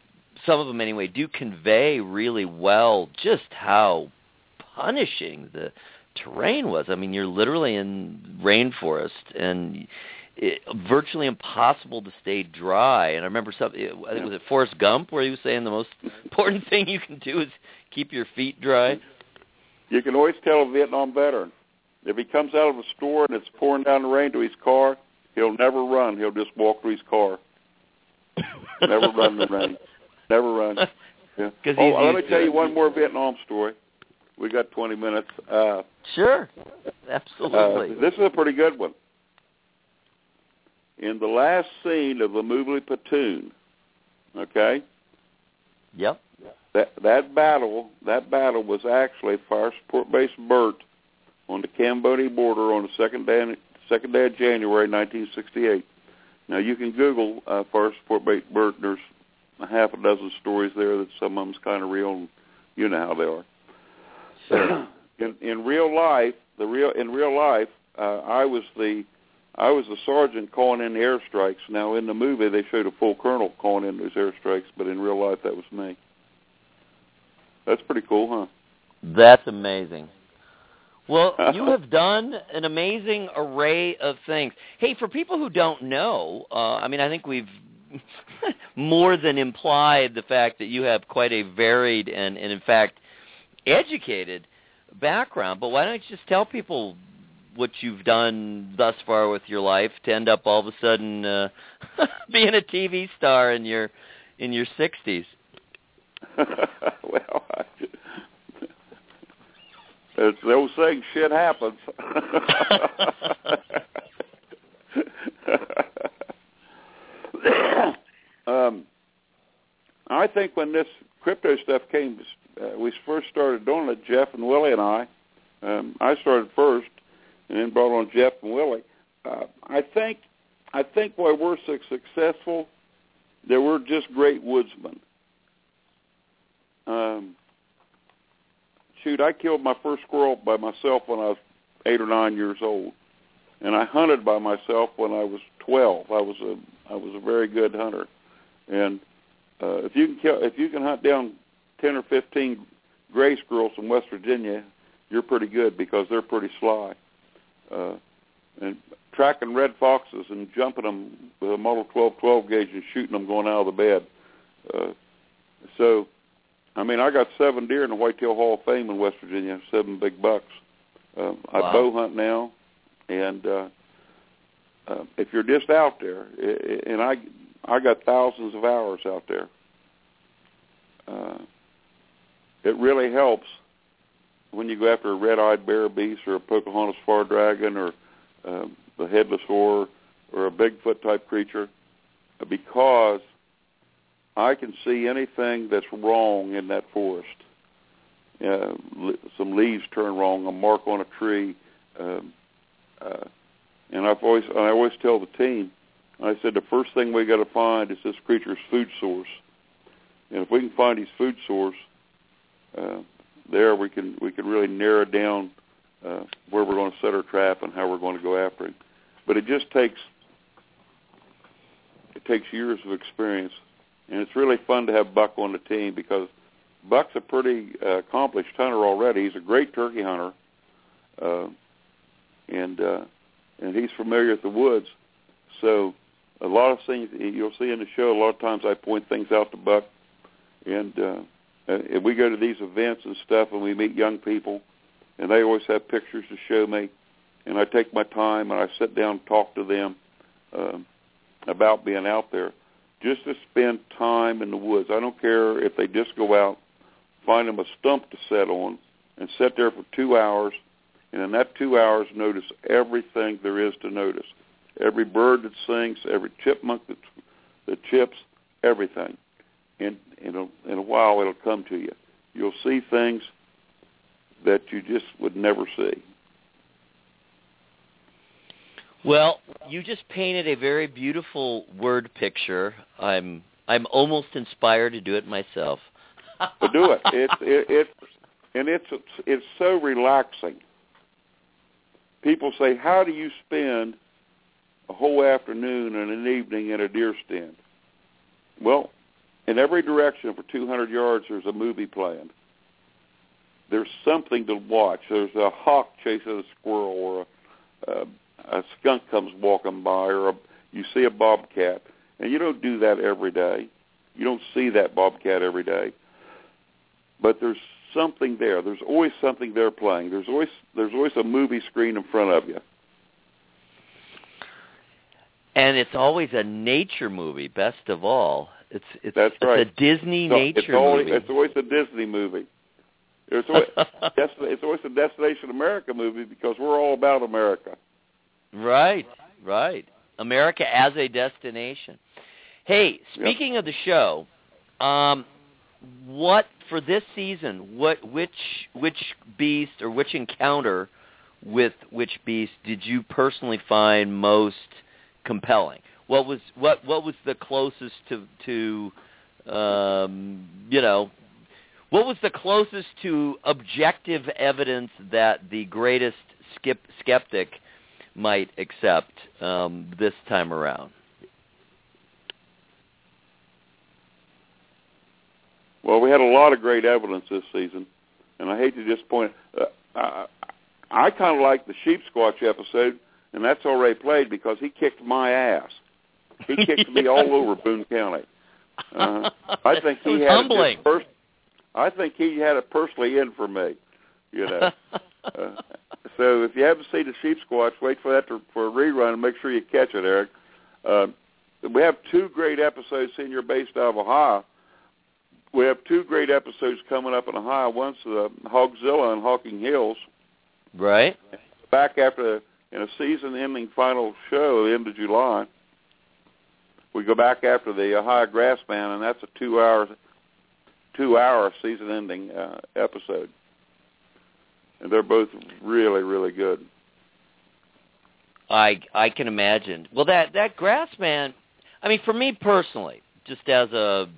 some of them anyway, do convey really well just how punishing the terrain was. I mean, you're literally in rainforest, and it, virtually impossible to stay dry. And I remember something, I think, was it Forrest Gump, where he was saying the most important thing you can do is keep your feet dry? You can always tell a Vietnam veteran. If he comes out of a store and it's pouring down the rain to his car, he'll never run. He'll just walk to his car. Never run in the rain. Never run. Yeah. Oh, let me tell you one more Vietnam story. We got twenty minutes. Uh, sure. Absolutely. Uh, this is a pretty good one. In the last scene of the movie Platoon, okay? Yep. That that battle, that battle was actually Fire Support Base Burt on the Cambodia border on the second day, second day of January, nineteen sixty-eight. Now, you can Google uh, Fire Support Base Burt. There's a half a dozen stories there that some of them's kind of real, and you know how they are. Sure. in, in real life, the real in real life, uh, I was the I was the sergeant calling in the airstrikes. Now, in the movie, they showed a full colonel calling in those airstrikes, but in real life, that was me. That's pretty cool, huh? That's amazing. Well, you have done an amazing array of things. Hey, for people who don't know, uh, I mean, I think we've more than implied the fact that you have quite a varied and, and, in fact, educated background. But why don't you just tell people what you've done thus far with your life to end up all of a sudden uh, being a T V star in your in your sixties? Well, I, it's the old saying, shit happens. um, I think when this crypto stuff came, uh, we first started doing it, Jeff and Willie and I. Um, I started first, and then brought on Jeff and Willie. Uh, I think, I think why we're so successful, that we're just great woodsmen. Um, shoot, I killed my first squirrel by myself when I was eight or nine years old, and I hunted by myself when I was twelve. I was a I was a very good hunter, and uh, if you can kill, if you can hunt down ten or fifteen gray squirrels from West Virginia, you're pretty good because they're pretty sly. Uh, and tracking red foxes and jumping them with a Model twelve twelve gauge and shooting them going out of the bed. Uh, so. I mean, I got seven deer in the Whitetail Hall of Fame in West Virginia, seven big bucks. Uh, I wow. bow hunt now, and uh, uh, if you're just out there, and I, I got thousands of hours out there, uh, it really helps when you go after a red-eyed bear beast or a Pocahontas far dragon or uh, the headless horror or a Bigfoot-type creature, because I can see anything that's wrong in that forest. Uh, some leaves turn wrong, a mark on a tree, um, uh, and I've always I always tell the team, I said the first thing we got to find is this creature's food source, and if we can find his food source, uh, there we can we can really narrow down uh, where we're going to set our trap and how we're going to go after him. But it just takes it takes years of experience. And it's really fun to have Buck on the team because Buck's a pretty uh, accomplished hunter already. He's a great turkey hunter, uh, and uh, and he's familiar with the woods. So a lot of things you'll see in the show, a lot of times I point things out to Buck, and uh, and we go to these events and stuff, and we meet young people, and they always have pictures to show me, and I take my time and I sit down and talk to them uh, about being out there. Just to spend time in the woods. I don't care if they just go out, find them a stump to sit on, and sit there for two hours, and in that two hours notice everything there is to notice. Every bird that sings, every chipmunk that, that chips, everything. And in a, in a while it'll come to you. You'll see things that you just would never see. Well, you just painted a very beautiful word picture. I'm I'm almost inspired to do it myself. But do it. It's it, it and it's it's so relaxing. People say, "How do you spend a whole afternoon and an evening in a deer stand?" Well, in every direction for two hundred yards, there's a movie playing. There's something to watch. There's a hawk chasing a squirrel, or a, a, a skunk comes walking by, or a, you see a bobcat. And you don't do that every day. You don't see that bobcat every day. But there's something there. There's always something there playing. There's always there's always a movie screen in front of you. And it's always a nature movie, best of all. It's it's, That's right. It's a Disney so nature it's always, movie. It's always a Disney movie. It's always, it's always a Destination America movie because we're all about America. Right, right. America as a destination. Hey, speaking yep. of the show, um, what for this season? What which which beast or which encounter with which beast did you personally find most compelling? What was what what was the closest to to um, you know? What was the closest to objective evidence that the greatest skip, skeptic might accept um, this time around? Well, we had a lot of great evidence this season, and I hate to disappoint. Uh, I, I kind of like the Sheep Squatch episode, and that's already played because he kicked my ass. He kicked me all over Boone County. Uh, I think he had humbling. it first. I think he had it personally in for me, you know. uh, so if you haven't seen the Sheep Squatch, wait for that to, for a rerun and make sure you catch it, Eric. Uh, we have two great episodes, senior based out of Ohio. We have two great episodes coming up in Ohio. One's uh, Hogzilla in Hawking Hills. Right. Back after, in a season-ending final show at the end of July, we go back after the Ohio Grassman, and that's a two-hour two-hour season-ending uh, episode. And they're both really, really good. I I can imagine. Well, that, that Grassman, I mean, for me personally, just as a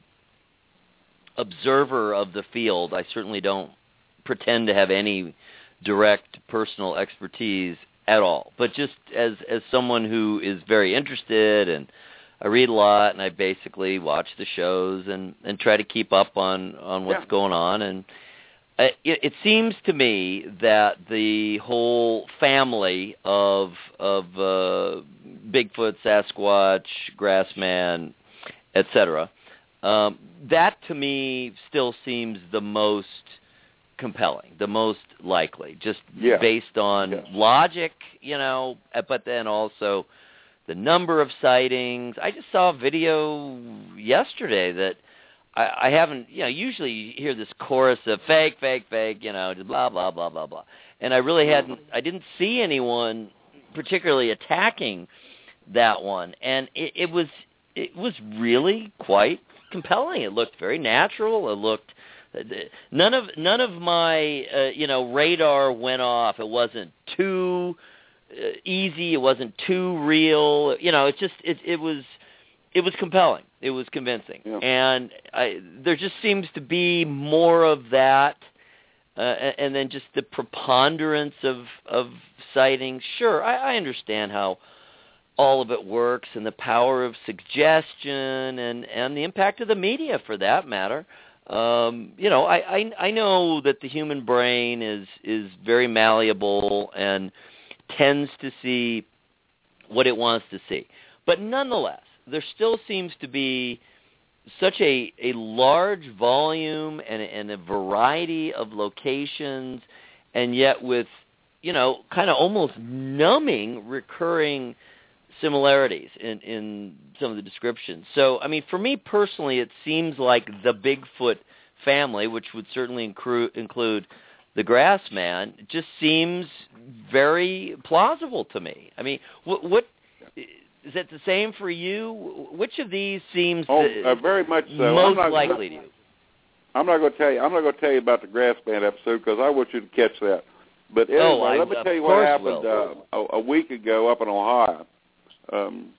observer of the field, I certainly don't pretend to have any direct personal expertise at all. But just as as someone who is very interested, and I read a lot, and I basically watch the shows and, and try to keep up on, on what's yeah. going on. And it, it seems to me that the whole family of of uh, Bigfoot, Sasquatch, Grassman, et cetera, um, that to me still seems the most compelling, the most likely, just yeah. based on yeah. logic, you know, but then also the number of sightings. I just saw a video yesterday that I, I haven't, you know, usually you hear this chorus of fake, fake, fake, you know, just blah, blah, blah, blah, blah. And I really hadn't, I didn't see anyone particularly attacking that one. And it, it was, it was really quite compelling. It looked very natural. It looked, none of, none of my, uh, you know, radar went off. It wasn't too Uh, easy. It wasn't too real. You know, it just it it was it was compelling. It was convincing, yeah. and I, there just seems to be more of that, uh, and then just the preponderance of of sightings. Sure, I, I understand how all of it works, and the power of suggestion, and and the impact of the media, for that matter. Um, you know, I, I I know that the human brain is is very malleable and tends to see what it wants to see. But nonetheless, there still seems to be such a, a large volume and, and a variety of locations, and yet with, you know, kind of almost numbing recurring similarities in, in some of the descriptions. So, I mean, for me personally, it seems like the Bigfoot family, which would certainly include, include the Grassman, just seems very plausible to me. I mean, what, what is that the same for you? Which of these seems oh, the, uh, very much so. most not, likely to you? I'm not going to tell you. I'm not going to tell you about the Grassman episode because I want you to catch that. But anyway, oh, I, let me tell you what happened uh, a, a week ago up in Ohio. Um,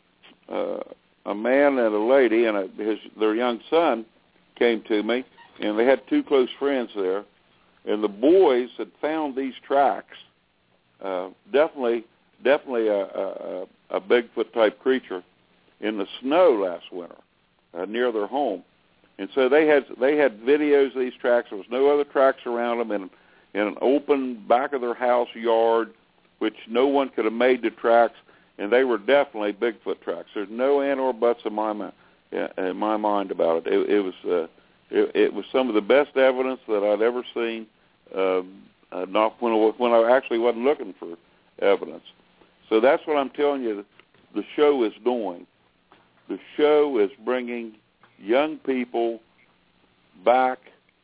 uh, a man and a lady and a, his their young son came to me, and they had two close friends there. And the boys had found these tracks, uh, definitely, definitely a, a, a Bigfoot type creature in the snow last winter uh, near their home. And so they had they had videos of these tracks. There was no other tracks around them, and in an open back of their house yard, which no one could have made the tracks, and they were definitely Bigfoot tracks. There's no and or buts in my mind, in my mind about it. It, it was uh, it, it was some of the best evidence that I'd ever seen. Um, uh, not when I, when I actually wasn't looking for evidence. So that's what I'm telling you. The show is doing. The show is bringing young people back,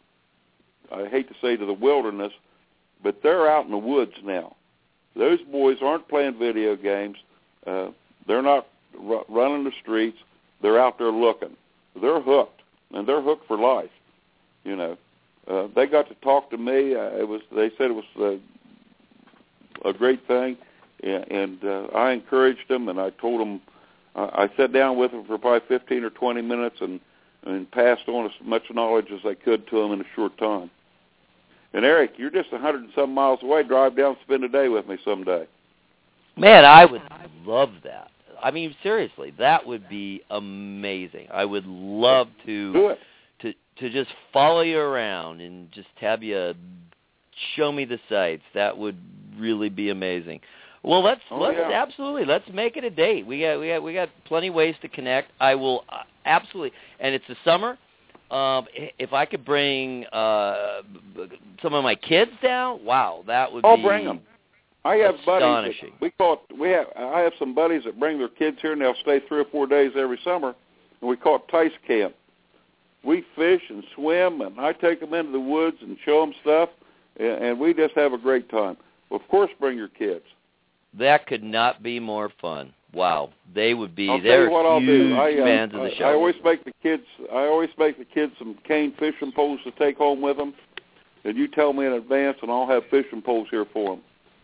I hate to say to the wilderness, but they're out in the woods now. Those boys aren't playing video games. Uh, they're not r- running the streets. They're out there looking. They're hooked, and they're hooked for life. You know, uh, they got to talk to me. Uh, it was they said it was uh, a great thing, and, and uh, I encouraged them, and I told them. I sat down with them for probably fifteen or twenty minutes and, and passed on as much knowledge as I could to them in a short time. And, Eric, you're just a hundred and some miles away. Drive down, spend a day with me someday. Man, I would love that. I mean, seriously, that would be amazing. I would love to Do it. to to just follow you around and just have you show me the sights. That would really be amazing. Well, let's oh, let's yeah. absolutely let's make it a date. We got we got we got plenty of ways to connect. I will uh, absolutely, and it's the summer. Um, if I could bring uh, some of my kids down, wow, that would I'll be bring them. I have buddies. astonishing. That we call it, we have. I have some buddies that bring their kids here, and they'll stay three or four days every summer, and we call it Tice Camp. We fish and swim, and I take them into the woods and show them stuff, and, and we just have a great time. Well, of course, bring your kids. That could not be more fun. Wow, they would be. I'll tell They're you what I'll huge do. I, uh, fans of the I, show. I always make the kids. I always make the kids some cane fishing poles to take home with them, and you tell me in advance, and I'll have fishing poles here for them.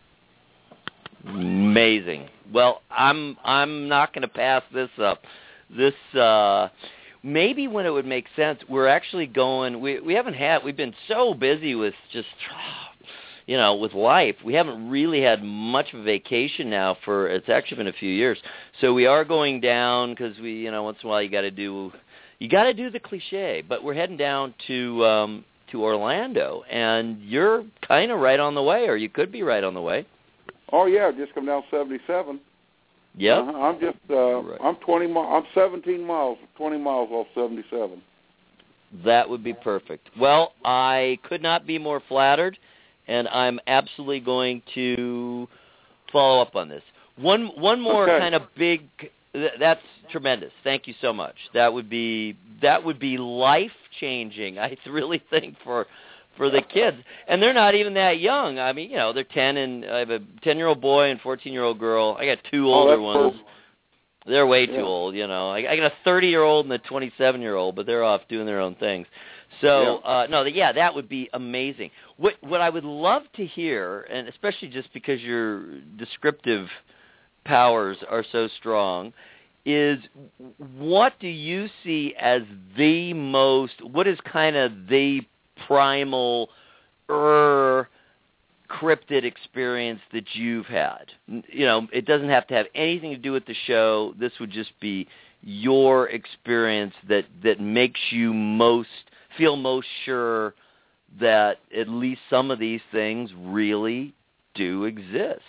Amazing. Well, I'm I'm not going to pass this up. This uh, maybe when it would make sense. We're actually going. We we haven't had. We've been so busy with just. You know, with life, we haven't really had much of a vacation now for, it's actually been a few years. So we are going down because we, you know, once in a while you got to do, you got to do the cliche. But we're heading down to um, to Orlando, and you're kind of right on the way, or you could be right on the way. Oh yeah, just come down seventy-seven. Yep. Uh-huh. I'm just, uh, right. I'm twenty mi- I'm seventeen miles, twenty miles off seventy-seven. That would be perfect. Well, I could not be more flattered. And I'm absolutely going to follow up on this. One one more okay. kind of big. Th- that's tremendous. Thank you so much. That would be that would be life changing. I really think for for the kids, and they're not even that young. I mean, you know, they're ten, and I have a ten year old boy and fourteen year old girl. I got two older oh, ones. Cool. They're way too yeah. old. You know, I, I got a thirty year old and a twenty seven year old, but they're off doing their own things. So, yeah. Uh, no, yeah, that would be amazing. What what I would love to hear, and especially just because your descriptive powers are so strong, is what do you see as the most, what is kind of the primal er, cryptid experience that you've had? You know, it doesn't have to have anything to do with the show. This would just be your experience that, that makes you most feel most sure that at least some of these things really do exist.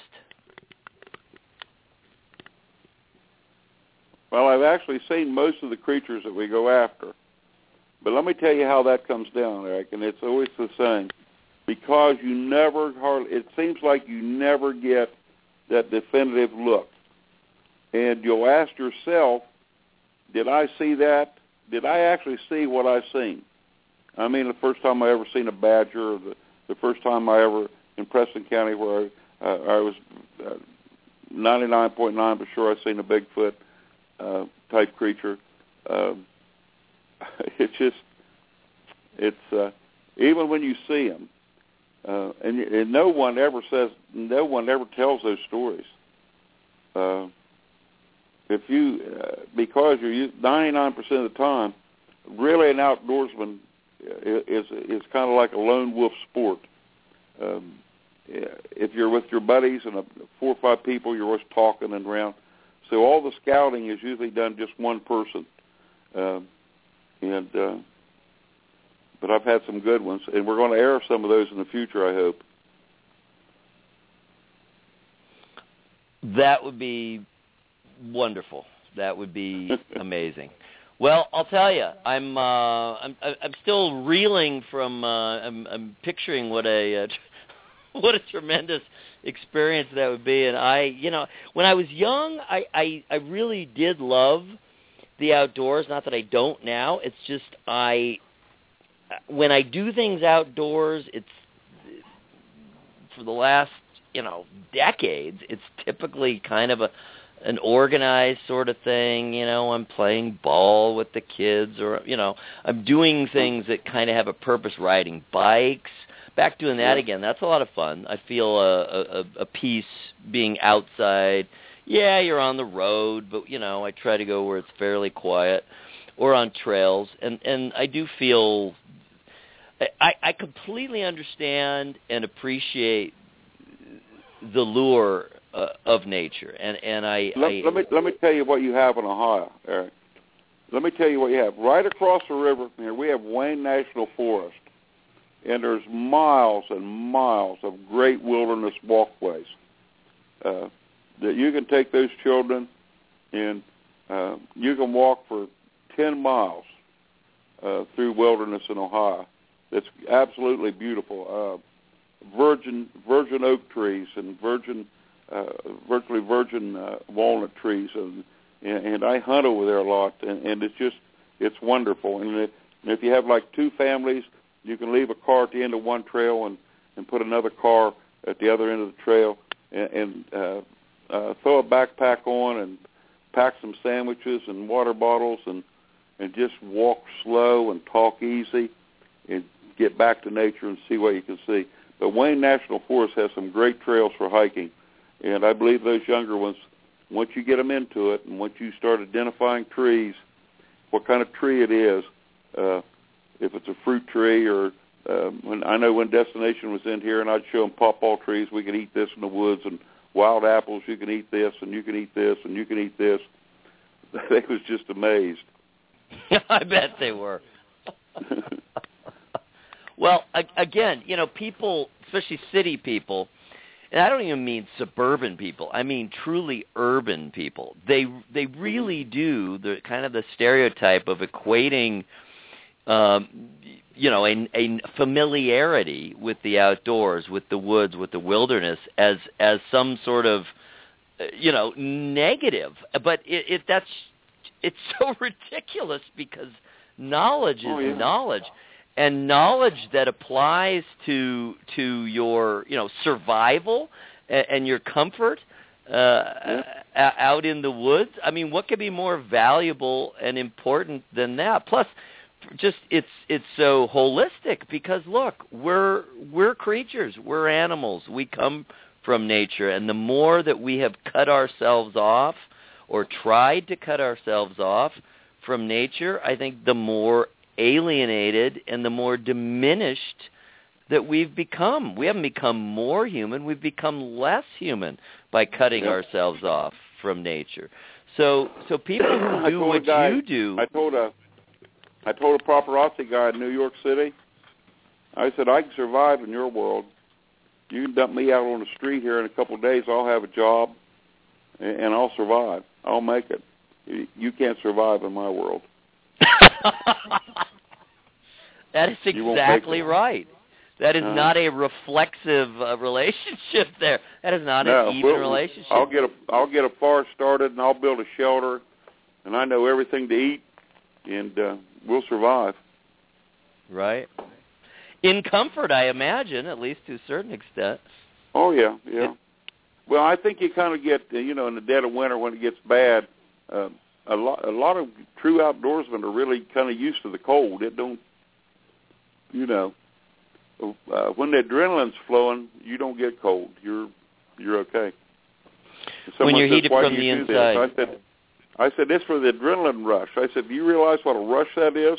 Well, I've actually seen most of the creatures that we go after. But let me tell you how that comes down, Eric, and it's always the same. Because you never, hardly, it seems like you never get that definitive look. And you'll ask yourself, did I see that? Did I actually see what I've seen? I mean, the first time I ever seen a badger, or the, the first time I ever, in Preston County, where I, uh, I was uh, ninety-nine point nine percent sure I seen a Bigfoot uh, type creature. Um, it's just, it's, uh, even when you see them, uh, and, and no one ever says, no one ever tells those stories. Uh, if you, uh, because you're ninety-nine percent of the time, really an outdoorsman is is kind of like a lone wolf sport. Um, if you're with your buddies and a, four or five people, you're always talking and around. So all the scouting is usually done just one person. Um, and uh, but I've had some good ones, and we're going to air some of those in the future, I hope. That would be wonderful. That would be amazing. Well, I'll tell you, I'm uh, I'm I'm still reeling from. Uh, I'm, I'm picturing what a uh, what a tremendous experience that would be. And I, you know, when I was young, I, I I really did love the outdoors. Not that I don't now. It's just I when I do things outdoors, it's for the last you know decades. It's typically kind of a an organized sort of thing, you know, I'm playing ball with the kids, or, you know, I'm doing things that kind of have a purpose, riding bikes, back doing that again. That's a lot of fun. I feel a, a, a peace being outside. Yeah, you're on the road, but, you know, I try to go where it's fairly quiet, or on trails, and, and I do feel, I, I completely understand and appreciate the lure Uh, of nature, and and I let, I let me let me tell you what you have in Ohio, Eric. Let me tell you what you have right across the river from here. We have Wayne National Forest, and there's miles and miles of great wilderness walkways uh, that you can take those children, and uh, you can walk for ten miles uh, through wilderness in Ohio. It's absolutely beautiful. Uh, virgin virgin oak trees and virgin. Uh, virtually virgin uh, walnut trees, and, and I hunt over there a lot, and, and it's just, it's wonderful. And, it, and if you have like two families, you can leave a car at the end of one trail and, and put another car at the other end of the trail, and, and uh, uh, throw a backpack on and pack some sandwiches and water bottles, and, and just walk slow and talk easy and get back to nature and see what you can see. But Wayne National Forest has some great trails for hiking. And I believe those younger ones, once you get them into it, and once you start identifying trees, what kind of tree it is, uh, if it's a fruit tree, or uh, when I know when Destination was in here, and I'd show them pawpaw trees, we could eat this in the woods, and wild apples, you can eat this, and you can eat this, and you can eat this. They was just amazed. I bet they were. Well, again, you know, people, especially city people, and I don't even mean suburban people. I mean truly urban people. They they really do the kind of the stereotype of equating, um, you know, a, a familiarity with the outdoors, with the woods, with the wilderness, as as some sort of, you know, negative. But it, it that's it's so ridiculous, because knowledge is oh, yeah. knowledge. And knowledge that applies to to your you know survival and, and your comfort uh, yeah. out in the woods. I mean, what could be more valuable and important than that? Plus, just it's it's so holistic, because look, we're we're creatures, we're animals. We come from nature, and the more that we have cut ourselves off or tried to cut ourselves off from nature, I think the more alienated and the more diminished that we've become. We haven't become more human, we've become less human by cutting yep. ourselves off from nature. So so people who do what guy, you do... I told a I told a paparazzi guy in New York City, I said, I can survive in your world. You can dump me out on the street here in a couple of days, I'll have a job, and I'll survive. I'll make it. You can't survive in my world. That is exactly right. That is uh, not a reflexive uh, relationship there. That is not no, an even we'll, relationship. I'll get a I'll get a forest started, and I'll build a shelter, and I know everything to eat, and uh, we'll survive. Right. In comfort, I imagine, at least to a certain extent. Oh yeah, yeah. It, well, I think you kind of get, you know, in the dead of winter when it gets bad. Uh, A lot, a lot of true outdoorsmen are really kind of used to the cold. It don't, you know, uh, when the adrenaline's flowing, you don't get cold. You're, you're okay. When you're said, heated from the inside. I said, I said, this for the adrenaline rush. I said, do you realize what a rush that is?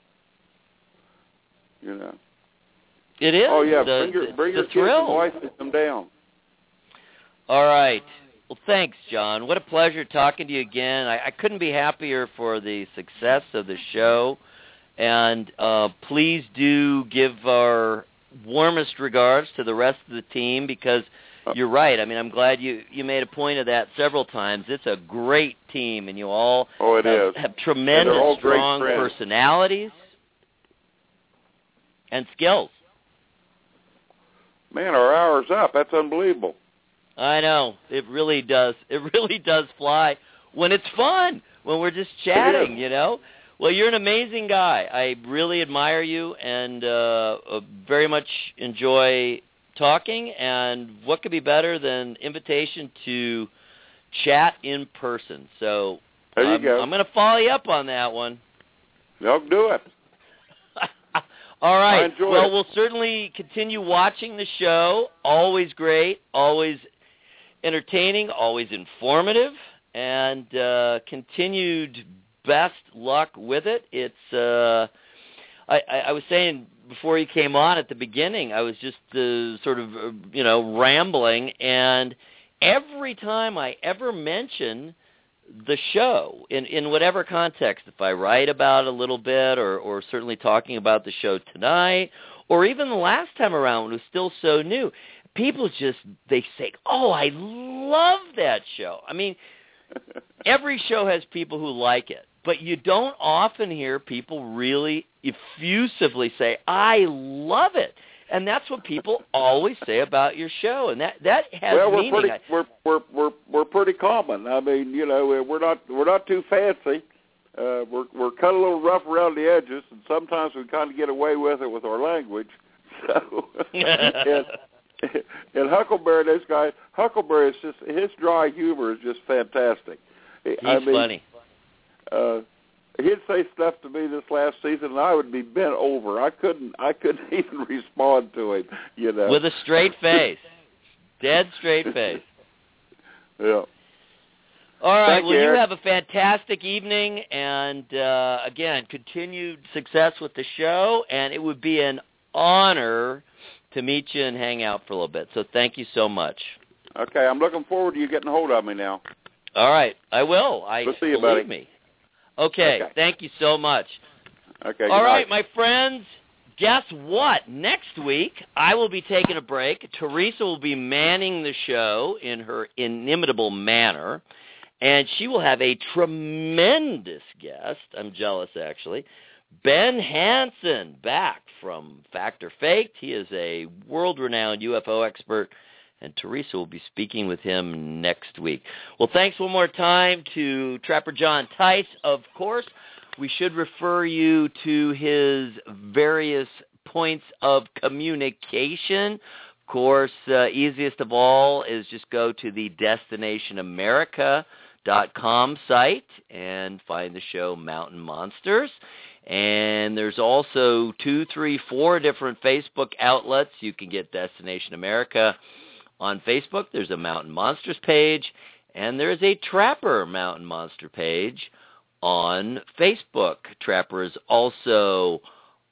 You know. It is. Oh yeah, the, bring your, bring the your kids thrill. and wife to come down. All right. Well, thanks, John. What a pleasure talking to you again. I, I couldn't be happier for the success of the show And uh, please do give our warmest regards to the rest of the team, because you're right. I mean, I'm glad you, you made a point of that several times. It's a great team, and you all oh, it have, is. have tremendous, all strong personalities and skills. Man, our hour's up. That's unbelievable. I know. It really does. It really does fly when it's fun, when we're just chatting, you know. Well, you're an amazing guy. I really admire you and uh, uh, very much enjoy talking. And what could be better than invitation to chat in person? So there you I'm, go. I'm going to follow you up on that one. I'll do it. All right. I enjoyed well, it. We'll certainly continue watching the show. Always great, always entertaining, always informative, and uh, continued best luck with it. It's uh, I, I, I was saying before you came on at the beginning, I was just uh, sort of uh, you know rambling, and every time I ever mention the show in, in whatever context, if I write about it a little bit, or, or certainly talking about the show tonight, or even the last time around when it was still so new, people just, they say, oh, I love that show. I mean, every show has people who like it, but you don't often hear people really effusively say, I love it. And that's what people always say about your show, and that that has well, we're meaning. Pretty, we're we're we're we're pretty common. I mean, you know, we're not we're not too fancy. Uh, we're we're cut a little rough around the edges, and sometimes we kind of get away with it with our language. So, and, and Huckleberry, this guy, Huckleberry is just his dry humor is just fantastic. He's I mean, funny. Uh, he'd say stuff to me this last season, and I would be bent over. I couldn't. I couldn't even respond to him. You know, with a straight face, dead straight face. Yeah. All right. Thank well, you, you Eric. have a fantastic evening, and uh, again, continued success with the show. And it would be an honor to meet you and hang out for a little bit. So, thank you so much. Okay, I'm looking forward to you getting a hold of me now. All right, I will. I We'll see you, believe buddy. me. Okay, Okay. Thank you so much. Okay. All good right, night. my friends, guess what? Next week, I will be taking a break. Teresa will be manning the show in her inimitable manner, and she will have a tremendous guest. I'm jealous, actually. Ben Hansen, back from Fact or Faked. He is a world-renowned U F O expert, and Teresa will be speaking with him next week. Well, thanks one more time to Trapper John Tice. Of course, we should refer you to his various points of communication. Of course, uh, easiest of all is just go to the destination america dot com site and find the show Mountain Monsters. And there's also two, three, four different Facebook outlets. You can get Destination America on Facebook. There's a Mountain Monsters page, and there's a Trapper Mountain Monster page on Facebook. Trapper is also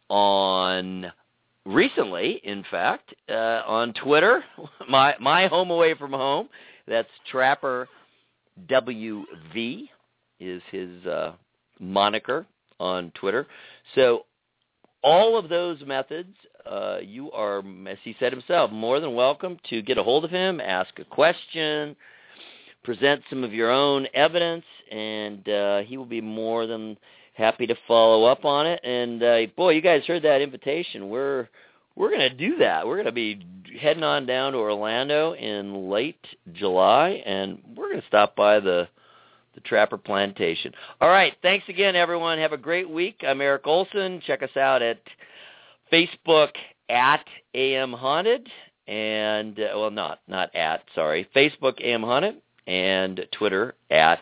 on, recently, in fact, uh, on Twitter, my my home away from home. That's Trapper W V is his uh, moniker on Twitter. So all of those methods, uh, you are, as he said himself, more than welcome to get a hold of him, ask a question, present some of your own evidence, and uh, he will be more than happy to follow up on it. And, uh, boy, you guys heard that invitation. We're we're going to do that. We're going to be heading on down to Orlando in late July, and we're going to stop by the the Trapper Plantation. All right. Thanks again, everyone. Have a great week. I'm Eric Olson. Check us out at Facebook at A M Haunted, and, uh, well, not, not at, sorry, Facebook A M Haunted, and Twitter at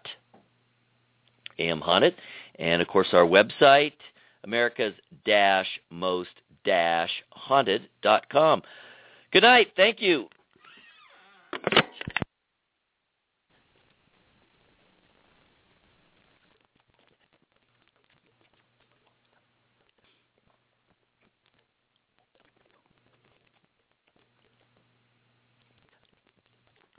A M Haunted. And, of course, our website, America's dash most dash haunted dot com. Good night. Thank you.